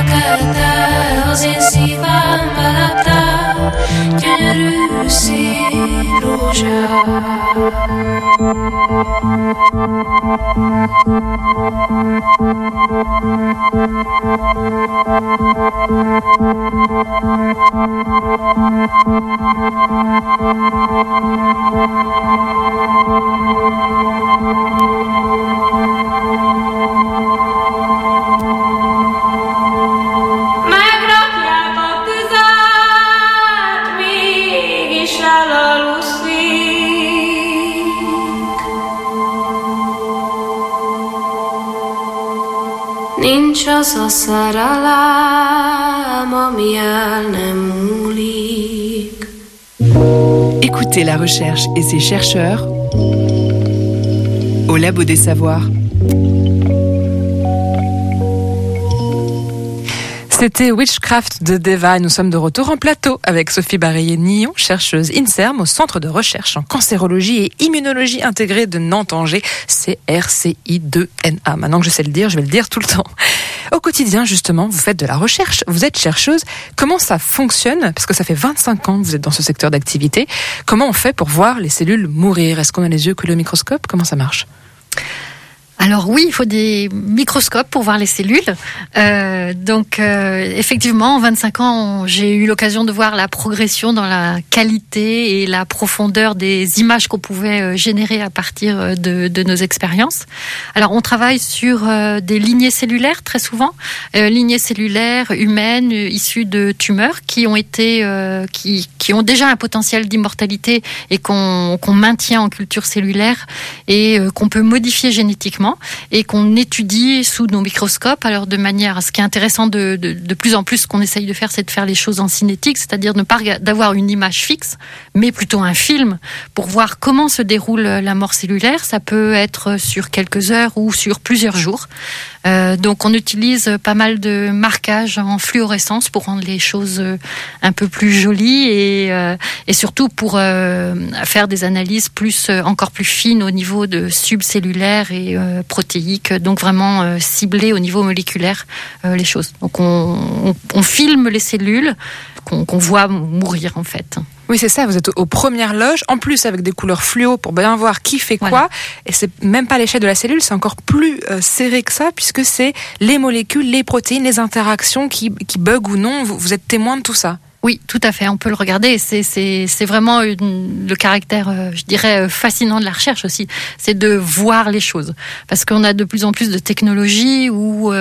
fekete, az én szívem mellette, gyönyörű szép rózsám. Megrakják a tüzet, mégis elaluszik. Nincs az a szerelem, ami el nem múlik. Écoutez la recherche et ses chercheurs au Labo des Savoirs. C'était Witchcraft de Deva et nous sommes de retour en plateau avec Sophie Barillet-Nillon, chercheuse INSERM au Centre de recherche en cancérologie et immunologie intégrée de Nantes-Angers, CRCI2NA. Maintenant que je sais le dire, je vais le dire tout le temps. Au quotidien, justement, vous faites de la recherche, vous êtes chercheuse. Comment ça fonctionne? Parce que ça fait 25 ans que vous êtes dans ce secteur d'activité. Comment on fait pour voir les cellules mourir? Est-ce qu'on a les yeux que le microscope? Comment ça marche? Alors oui, il faut des microscopes pour voir les cellules. Effectivement, en 25 ans, j'ai eu l'occasion de voir la progression dans la qualité et la profondeur des images qu'on pouvait générer à partir de nos expériences. Alors on travaille sur des lignées cellulaires très souvent, lignées cellulaires humaines issues de tumeurs qui ont été, qui ont déjà un potentiel d'immortalité et qu'on maintient en culture cellulaire et qu'on peut modifier génétiquement et qu'on étudie sous nos microscopes. Alors de manière, ce qui est intéressant de plus en plus, ce qu'on essaye de faire, c'est de faire les choses en cinétique, c'est-à-dire ne pas d'avoir une image fixe, mais plutôt un film pour voir comment se déroule la mort cellulaire. Ça peut être sur quelques heures ou sur plusieurs jours. Donc on utilise pas mal de marquages en fluorescence pour rendre les choses un peu plus jolies et surtout pour faire des analyses encore plus fines au niveau de subcellulaire et protéiques, donc vraiment cibler au niveau moléculaire les choses. Donc on filme les cellules qu'on voit mourir en fait. Oui, c'est ça, vous êtes aux premières loges, en plus avec des couleurs fluo pour bien voir qui fait quoi. Voilà. Et c'est même pas l'échelle de la cellule, c'est encore plus serré que ça, puisque c'est les molécules, les protéines, les interactions qui bug ou non. Vous êtes témoin de tout ça. Oui, tout à fait, on peut le regarder. C'est vraiment le caractère, je dirais, fascinant de la recherche aussi. C'est de voir les choses. Parce qu'on a de plus en plus de technologies où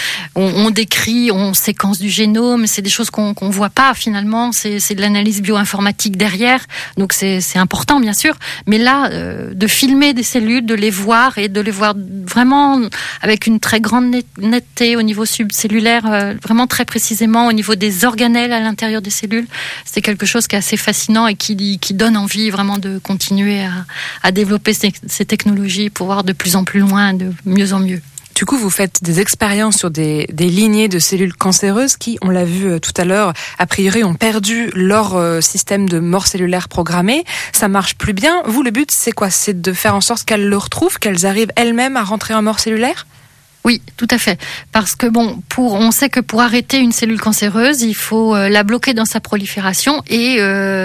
on décrit, on séquence du génome. C'est des choses qu'on voit pas finalement. C'est de l'analyse bioinformatique derrière. Donc c'est important, bien sûr. Mais là, de filmer des cellules, de les voir et de les voir vraiment avec une très grande netteté au niveau subcellulaire, vraiment très précisément au niveau des organelles à l'intérieur des cellules, c'est quelque chose qui est assez fascinant et qui donne envie vraiment de continuer à développer ces technologies pour voir de plus en plus loin, de mieux en mieux. Du coup, vous faites des expériences sur des lignées de cellules cancéreuses qui, on l'a vu tout à l'heure, a priori ont perdu leur système de mort cellulaire programmé. Ça marche plus bien. Vous, le but, c'est quoi? C'est de faire en sorte qu'elles le retrouvent, qu'elles arrivent elles-mêmes à rentrer en mort cellulaire? Oui, tout à fait. Parce que on sait que pour arrêter une cellule cancéreuse, il faut la bloquer dans sa prolifération et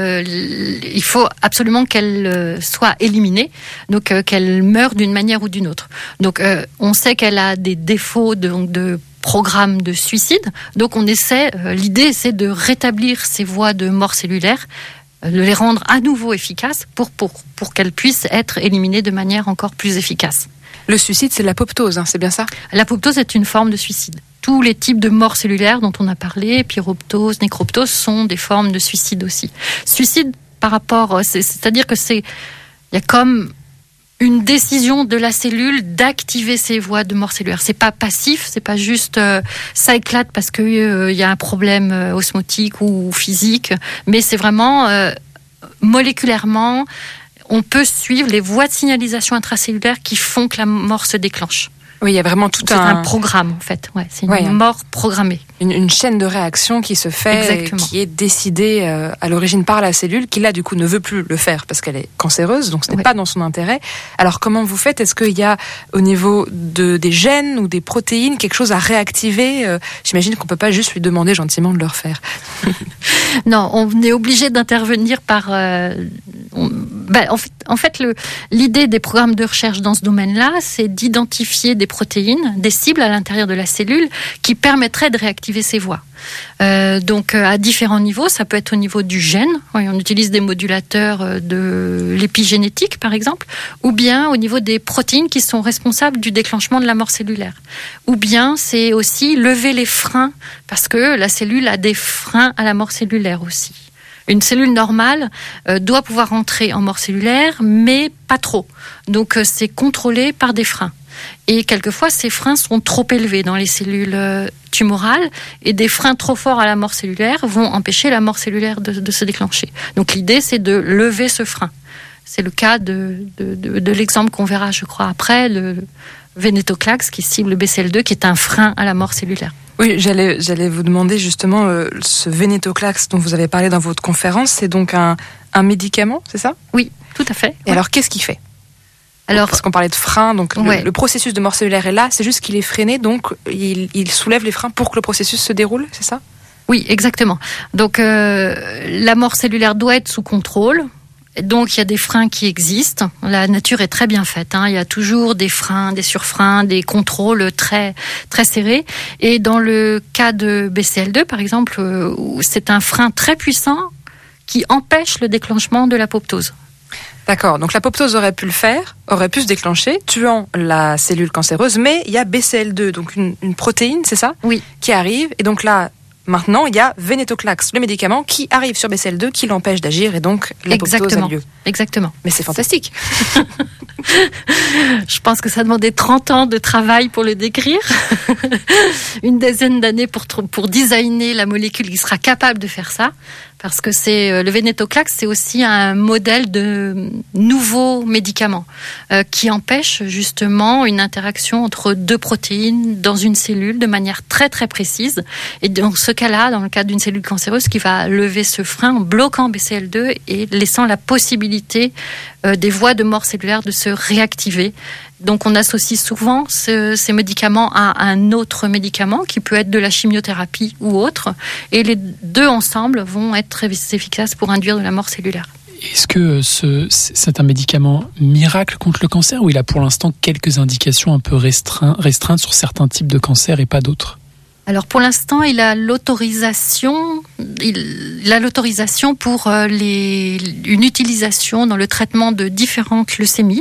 il faut absolument qu'elle soit éliminée, donc qu'elle meure d'une manière ou d'une autre. Donc on sait qu'elle a des défauts de programme de suicide. Donc on essaie, l'idée c'est de rétablir ces voies de mort cellulaire, de les rendre à nouveau efficaces pour qu'elles puissent être éliminées de manière encore plus efficace. Le suicide, c'est l'apoptose, c'est bien ça? L'apoptose est une forme de suicide. Tous les types de morts cellulaires dont on a parlé, pyroptose, nécroptose, sont des formes de suicide aussi. Suicide par rapport, c'est-à-dire que il y a comme une décision de la cellule d'activer ces voies de mort cellulaire. C'est pas passif, c'est pas juste ça éclate parce que y a un problème osmotique ou physique, mais c'est vraiment moléculairement. On peut suivre les voies de signalisation intracellulaire qui font que la mort se déclenche. Oui, il y a vraiment tout c'est un programme en fait. Ouais, c'est une mort programmée. Une chaîne de réaction qui se fait, et qui est décidée à l'origine par la cellule, qui là du coup ne veut plus le faire parce qu'elle est cancéreuse, donc ce n'est pas dans son intérêt. Alors comment vous faites ? Est-ce qu'il y a au niveau des gènes ou des protéines quelque chose à réactiver ? J'imagine qu'on peut pas juste lui demander gentiment de le refaire. Non, on est obligé d'intervenir par. En fait, l'idée des programmes de recherche dans ce domaine-là, c'est d'identifier des protéines, des cibles à l'intérieur de la cellule qui permettraient de réactiver ces voies. Donc à différents niveaux, ça peut être au niveau du gène, on utilise des modulateurs de l'épigénétique par exemple, ou bien au niveau des protéines qui sont responsables du déclenchement de la mort cellulaire. Ou bien c'est aussi lever les freins, parce que la cellule a des freins à la mort cellulaire aussi. Une cellule normale doit pouvoir entrer en mort cellulaire, mais pas trop. Donc c'est contrôlé par des freins. Et quelquefois, ces freins sont trop élevés dans les cellules tumorales, et des freins trop forts à la mort cellulaire vont empêcher la mort cellulaire de se déclencher. Donc l'idée, c'est de lever ce frein. C'est le cas de l'exemple qu'on verra, je crois, après, le Venetoclax qui cible le BCL2, qui est un frein à la mort cellulaire. Oui, j'allais vous demander justement, ce Venetoclax dont vous avez parlé dans votre conférence, c'est donc un médicament, c'est ça ? Oui, tout à fait. Et alors, qu'est-ce qu'il fait ? Alors, parce qu'on parlait de frein, donc le processus de mort cellulaire est là, c'est juste qu'il est freiné, donc il soulève les freins pour que le processus se déroule, c'est ça ? Oui, exactement. Donc la mort cellulaire doit être sous contrôle. Donc il y a des freins qui existent. La nature est très bien faite. Il y a toujours des freins, des surfreins, des contrôles très très serrés. Et dans le cas de BCL2, par exemple, c'est un frein très puissant qui empêche le déclenchement de l'apoptose. D'accord, donc l'apoptose aurait pu le faire, aurait pu se déclencher, tuant la cellule cancéreuse, mais il y a BCL2, donc une protéine, c'est ça ? Oui. Qui arrive, et donc là, maintenant, il y a Venetoclax, le médicament, qui arrive sur BCL2, qui l'empêche d'agir, et donc l'apoptose a lieu. Exactement. Mais c'est fantastique. Je pense que ça demandait 30 ans de travail pour le décrire, une dizaine d'années pour designer la molécule qui sera capable de faire ça. Parce que le Venetoclax, c'est aussi un modèle de nouveaux médicaments qui empêche justement une interaction entre deux protéines dans une cellule de manière très très précise. Et dans ce cas-là, dans le cas d'une cellule cancéreuse, qui va lever ce frein en bloquant BCL2 et laissant la possibilité des voies de mort cellulaire de se réactiver. Donc on associe souvent ces médicaments à un autre médicament qui peut être de la chimiothérapie ou autre, et les deux ensemble vont être très efficaces pour induire de la mort cellulaire. Est-ce que c'est un médicament miracle contre le cancer, ou il a pour l'instant quelques indications un peu restreintes sur certains types de cancers et pas d'autres ? Alors pour l'instant, il a l'autorisation pour une utilisation dans le traitement de différentes leucémies.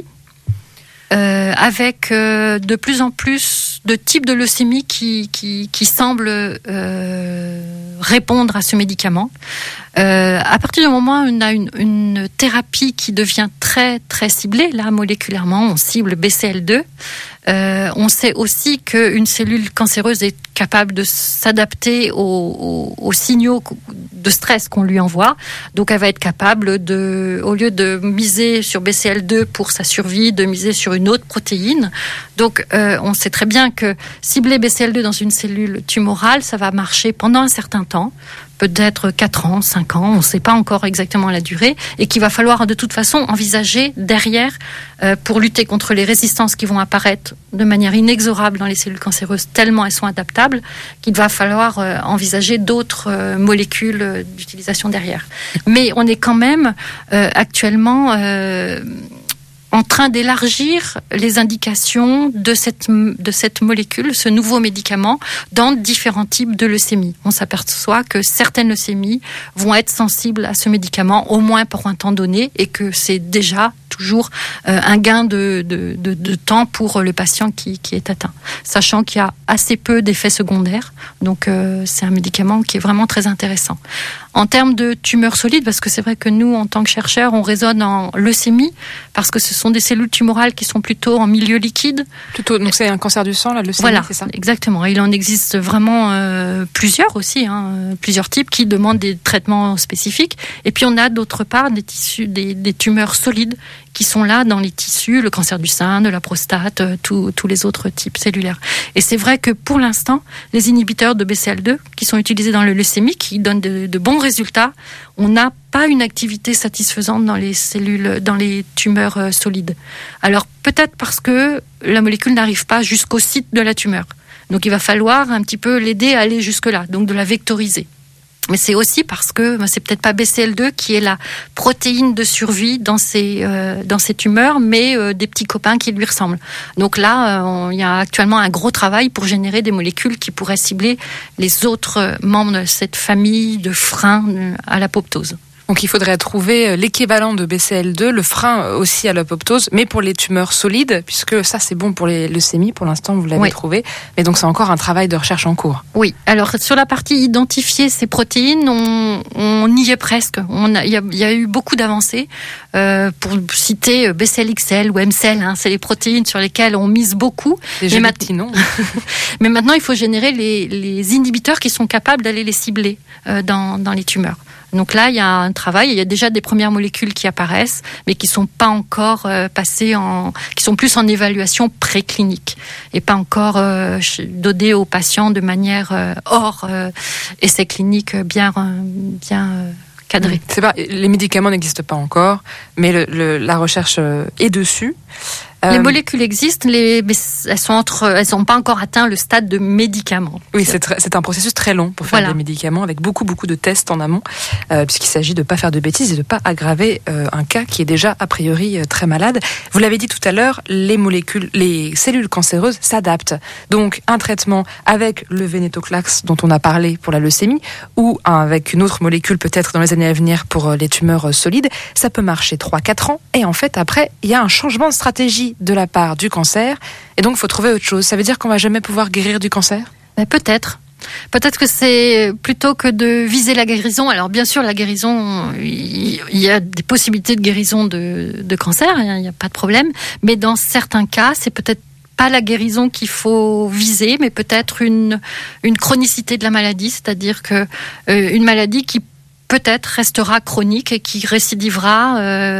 Avec de plus en plus de types de leucémie qui semblent répondre à ce médicament. À partir du moment où on a une thérapie qui devient très très ciblée, là moléculairement, on cible BCL2. On sait aussi qu'une cellule cancéreuse est capable de s'adapter aux signaux de stress qu'on lui envoie. Donc elle va être capable au lieu de miser sur BCL2 pour sa survie, de miser sur une autre protéine. Donc on sait très bien que cibler BCL2 dans une cellule tumorale, ça va marcher pendant un certain temps, peut-être 4 ans, 5 ans, on ne sait pas encore exactement la durée, et qu'il va falloir de toute façon envisager derrière, pour lutter contre les résistances qui vont apparaître de manière inexorable dans les cellules cancéreuses, tellement elles sont adaptables, qu'il va falloir envisager d'autres molécules d'utilisation derrière. Mais on est quand même actuellement en train d'élargir les indications de cette molécule, ce nouveau médicament, dans différents types de leucémies. On s'aperçoit que certaines leucémies vont être sensibles à ce médicament, au moins pour un temps donné, et que c'est déjà toujours un gain de temps pour le patient qui est atteint. Sachant qu'il y a assez peu d'effets secondaires, donc c'est un médicament qui est vraiment très intéressant. En termes de tumeurs solides, parce que c'est vrai que nous, en tant que chercheurs, on raisonne en leucémie, parce que ce sont des cellules tumorales qui sont plutôt en milieu liquide. Donc c'est un cancer du sang, la leucémie, voilà, c'est ça ? Exactement. Il en existe vraiment plusieurs aussi, plusieurs types qui demandent des traitements spécifiques. Et puis on a d'autre part des tumeurs solides qui sont là dans les tissus, le cancer du sein, de la prostate, tous les autres types cellulaires. Et c'est vrai que pour l'instant, les inhibiteurs de BCL2 qui sont utilisés dans le leucémie, qui donnent de bons résultats, on n'a pas une activité satisfaisante dans les cellules, dans les tumeurs solides. Alors peut-être parce que la molécule n'arrive pas jusqu'au site de la tumeur. Donc il va falloir un petit peu l'aider à aller jusque-là, donc de la vectoriser. Mais c'est aussi parce que c'est peut-être pas BCL2 qui est la protéine de survie dans ces tumeurs, mais des petits copains qui lui ressemblent. Donc là, il y a actuellement un gros travail pour générer des molécules qui pourraient cibler les autres membres de cette famille de freins à l'apoptose. Donc il faudrait trouver l'équivalent de BCL2, le frein aussi à l'apoptose, mais pour les tumeurs solides, puisque ça c'est bon pour les leucémies, pour l'instant vous l'avez trouvé, mais donc c'est encore un travail de recherche en cours. Oui, alors sur la partie identifier ces protéines, on y est presque. Il y a eu beaucoup d'avancées. Pour citer BCL-XL ou MCL, c'est les protéines sur lesquelles on mise beaucoup. Mais maintenant il faut générer les inhibiteurs qui sont capables d'aller les cibler dans les tumeurs. Donc là, il y a un travail, il y a déjà des premières molécules qui apparaissent, mais qui sont pas encore qui sont plus en évaluation préclinique et pas encore dodées aux patients de manière hors essai clinique bien cadré. C'est pas, les médicaments n'existent pas encore, mais la recherche est dessus. Les molécules existent, elles n'ont pas encore atteint le stade de médicaments. Oui, c'est un processus très long pour faire des médicaments, avec beaucoup de tests en amont, puisqu'il s'agit de ne pas faire de bêtises et de ne pas aggraver un cas qui est déjà a priori très malade. Vous l'avez dit tout à l'heure, les cellules cancéreuses s'adaptent. Donc un traitement avec le vénétoclax dont on a parlé pour la leucémie, ou avec une autre molécule peut-être dans les années à venir pour les tumeurs solides, ça peut marcher 3-4 ans, et en fait après, il y a un changement de stratégie de la part du cancer, et donc il faut trouver autre chose. Ça veut dire qu'on va jamais pouvoir guérir du cancer ? Peut-être. Peut-être que c'est plutôt que de viser la guérison. Alors bien sûr, la guérison, il y a des possibilités de guérison de cancer, il n'y a pas de problème, mais dans certains cas, c'est peut-être pas la guérison qu'il faut viser, mais peut-être une chronicité de la maladie, c'est-à-dire que une maladie qui peut-être restera chronique et qui récidivera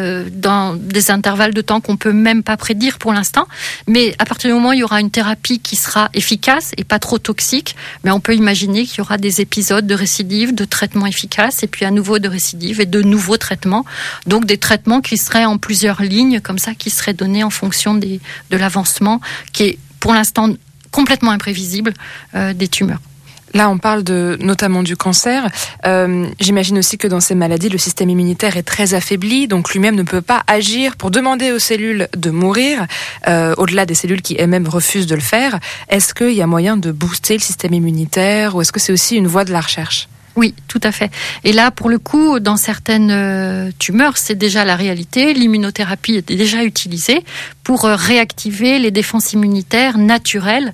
dans des intervalles de temps qu'on peut même pas prédire pour l'instant. Mais à partir du moment où il y aura une thérapie qui sera efficace et pas trop toxique, mais on peut imaginer qu'il y aura des épisodes de récidive, de traitements efficaces, et puis à nouveau de récidive et de nouveaux traitements. Donc des traitements qui seraient en plusieurs lignes, comme ça, qui seraient donnés en fonction de l'avancement, qui est pour l'instant complètement imprévisible des tumeurs. Là, on parle notamment du cancer. J'imagine aussi que dans ces maladies, le système immunitaire est très affaibli, donc lui-même ne peut pas agir pour demander aux cellules de mourir, au-delà des cellules qui elles-mêmes refusent de le faire. Est-ce qu'il y a moyen de booster le système immunitaire, ou est-ce que c'est aussi une voie de la recherche ? Oui, tout à fait. Et là, pour le coup, dans certaines tumeurs, c'est déjà la réalité. L'immunothérapie est déjà utilisée pour réactiver les défenses immunitaires naturelles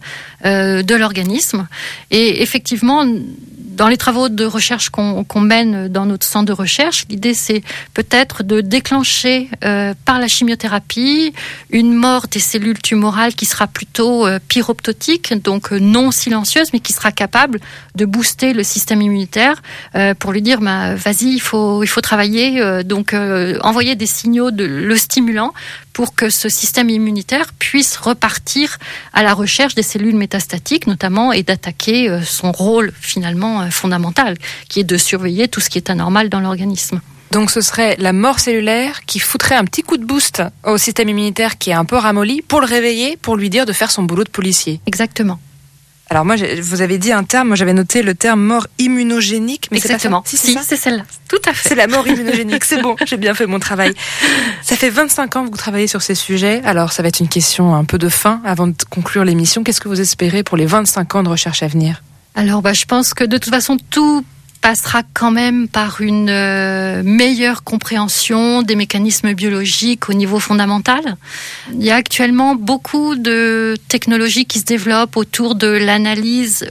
de l'organisme. Et effectivement, dans les travaux de recherche qu'on mène dans notre centre de recherche, l'idée c'est peut-être de déclencher par la chimiothérapie une mort des cellules tumorales qui sera plutôt pyroptotique, donc non silencieuse, mais qui sera capable de booster le système immunitaire pour lui dire vas-y, il faut travailler, donc envoyer des signaux le stimulant pour que ce système immunitaire puisse repartir à la recherche des cellules métastatiques notamment, et d'attaquer son rôle finalement fondamental, qui est de surveiller tout ce qui est anormal dans l'organisme. Donc ce serait la mort cellulaire qui foutrait un petit coup de boost au système immunitaire qui est un peu ramolli, pour le réveiller, pour lui dire de faire son boulot de policier. Exactement. Alors moi, vous avez dit un terme, moi j'avais noté le terme mort immunogénique, mais exactement. C'est pas ça. C'est celle-là. Tout à fait. C'est la mort immunogénique, c'est bon, j'ai bien fait mon travail. Ça fait 25 ans que vous travaillez sur ces sujets, alors ça va être une question un peu de fin avant de conclure l'émission. Qu'est-ce que vous espérez pour les 25 ans de recherche à venir ? Alors je pense que de toute façon tout passera quand même par une meilleure compréhension des mécanismes biologiques au niveau fondamental. Il y a actuellement beaucoup de technologies qui se développent autour de l'analyse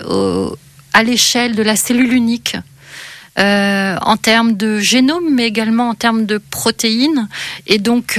à l'échelle de la cellule unique, en termes de génome, mais également en termes de protéines. Et donc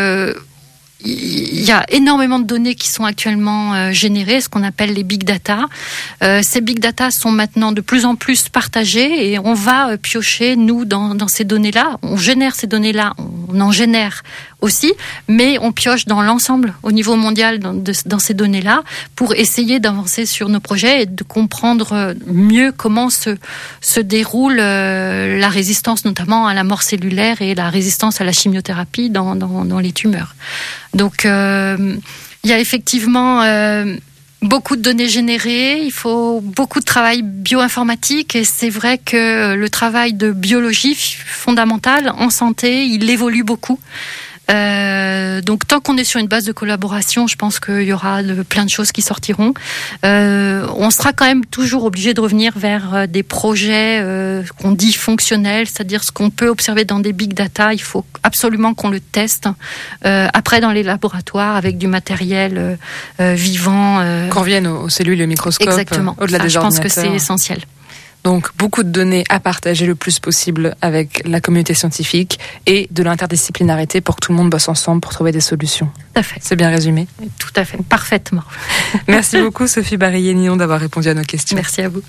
il y a énormément de données qui sont actuellement générées, ce qu'on appelle les big data. Ces big data sont maintenant de plus en plus partagées, et on va piocher, nous, dans ces données-là. On génère ces données-là, on en génère aussi, mais on pioche dans l'ensemble au niveau mondial dans ces données-là pour essayer d'avancer sur nos projets et de comprendre mieux comment se déroule la résistance notamment à la mort cellulaire et la résistance à la chimiothérapie dans les tumeurs. Donc il y a effectivement beaucoup de données générées, il faut beaucoup de travail bioinformatique et c'est vrai que le travail de biologie fondamentale en santé, il évolue beaucoup. Donc tant qu'on est sur une base de collaboration, je pense qu'il y aura plein de choses qui sortiront. On sera quand même toujours obligé de revenir vers des projets qu'on dit fonctionnels, c'est-à-dire ce qu'on peut observer dans des big data, il faut absolument qu'on le teste après dans les laboratoires avec du matériel vivant. Qu'on revienne aux cellules et au microscope. Exactement. Au-delà des je pense que ordinateurs. c'est essentiel. Donc beaucoup de données à partager le plus possible avec la communauté scientifique et de l'interdisciplinarité pour que tout le monde bosse ensemble pour trouver des solutions. Tout à fait. C'est bien résumé. Tout à fait. Parfaitement. Merci beaucoup Sophie Barillet-Nillon d'avoir répondu à nos questions. Merci à vous.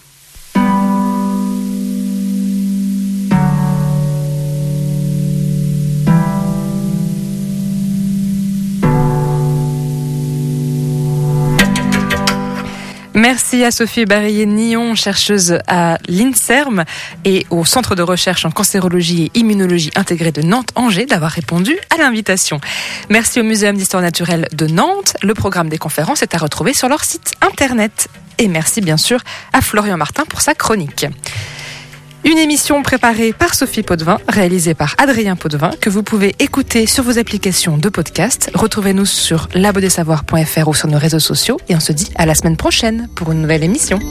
Merci à Sophie Barillet-Nillon, chercheuse à l'INSERM et au Centre de recherche en cancérologie et immunologie intégrée de Nantes-Angers d'avoir répondu à l'invitation. Merci au Muséum d'histoire naturelle de Nantes. Le programme des conférences est à retrouver sur leur site internet. Et merci bien sûr à Florian Martin pour sa chronique. Une émission préparée par Sophie Potvin, réalisée par Adrien Potvin, que vous pouvez écouter sur vos applications de podcast. Retrouvez-nous sur labodessavoir.fr ou sur nos réseaux sociaux. Et on se dit à la semaine prochaine pour une nouvelle émission.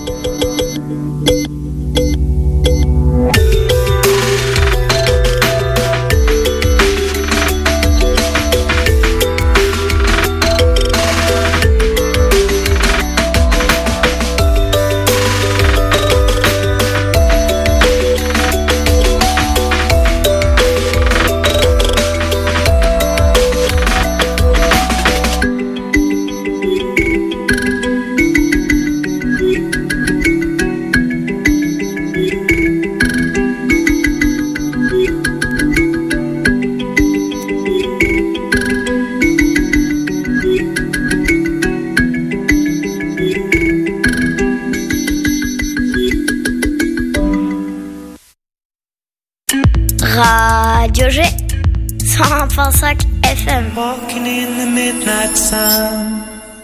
Radio G 101.5 FM. Walking in the midnight sun.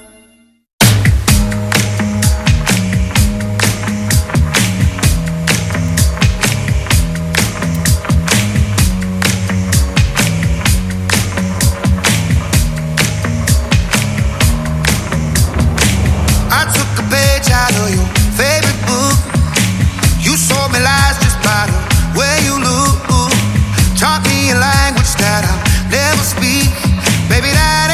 I took a page out of your favorite book. You sold me lies just by the way you look. Taught me a language that I'll never speak. Baby, that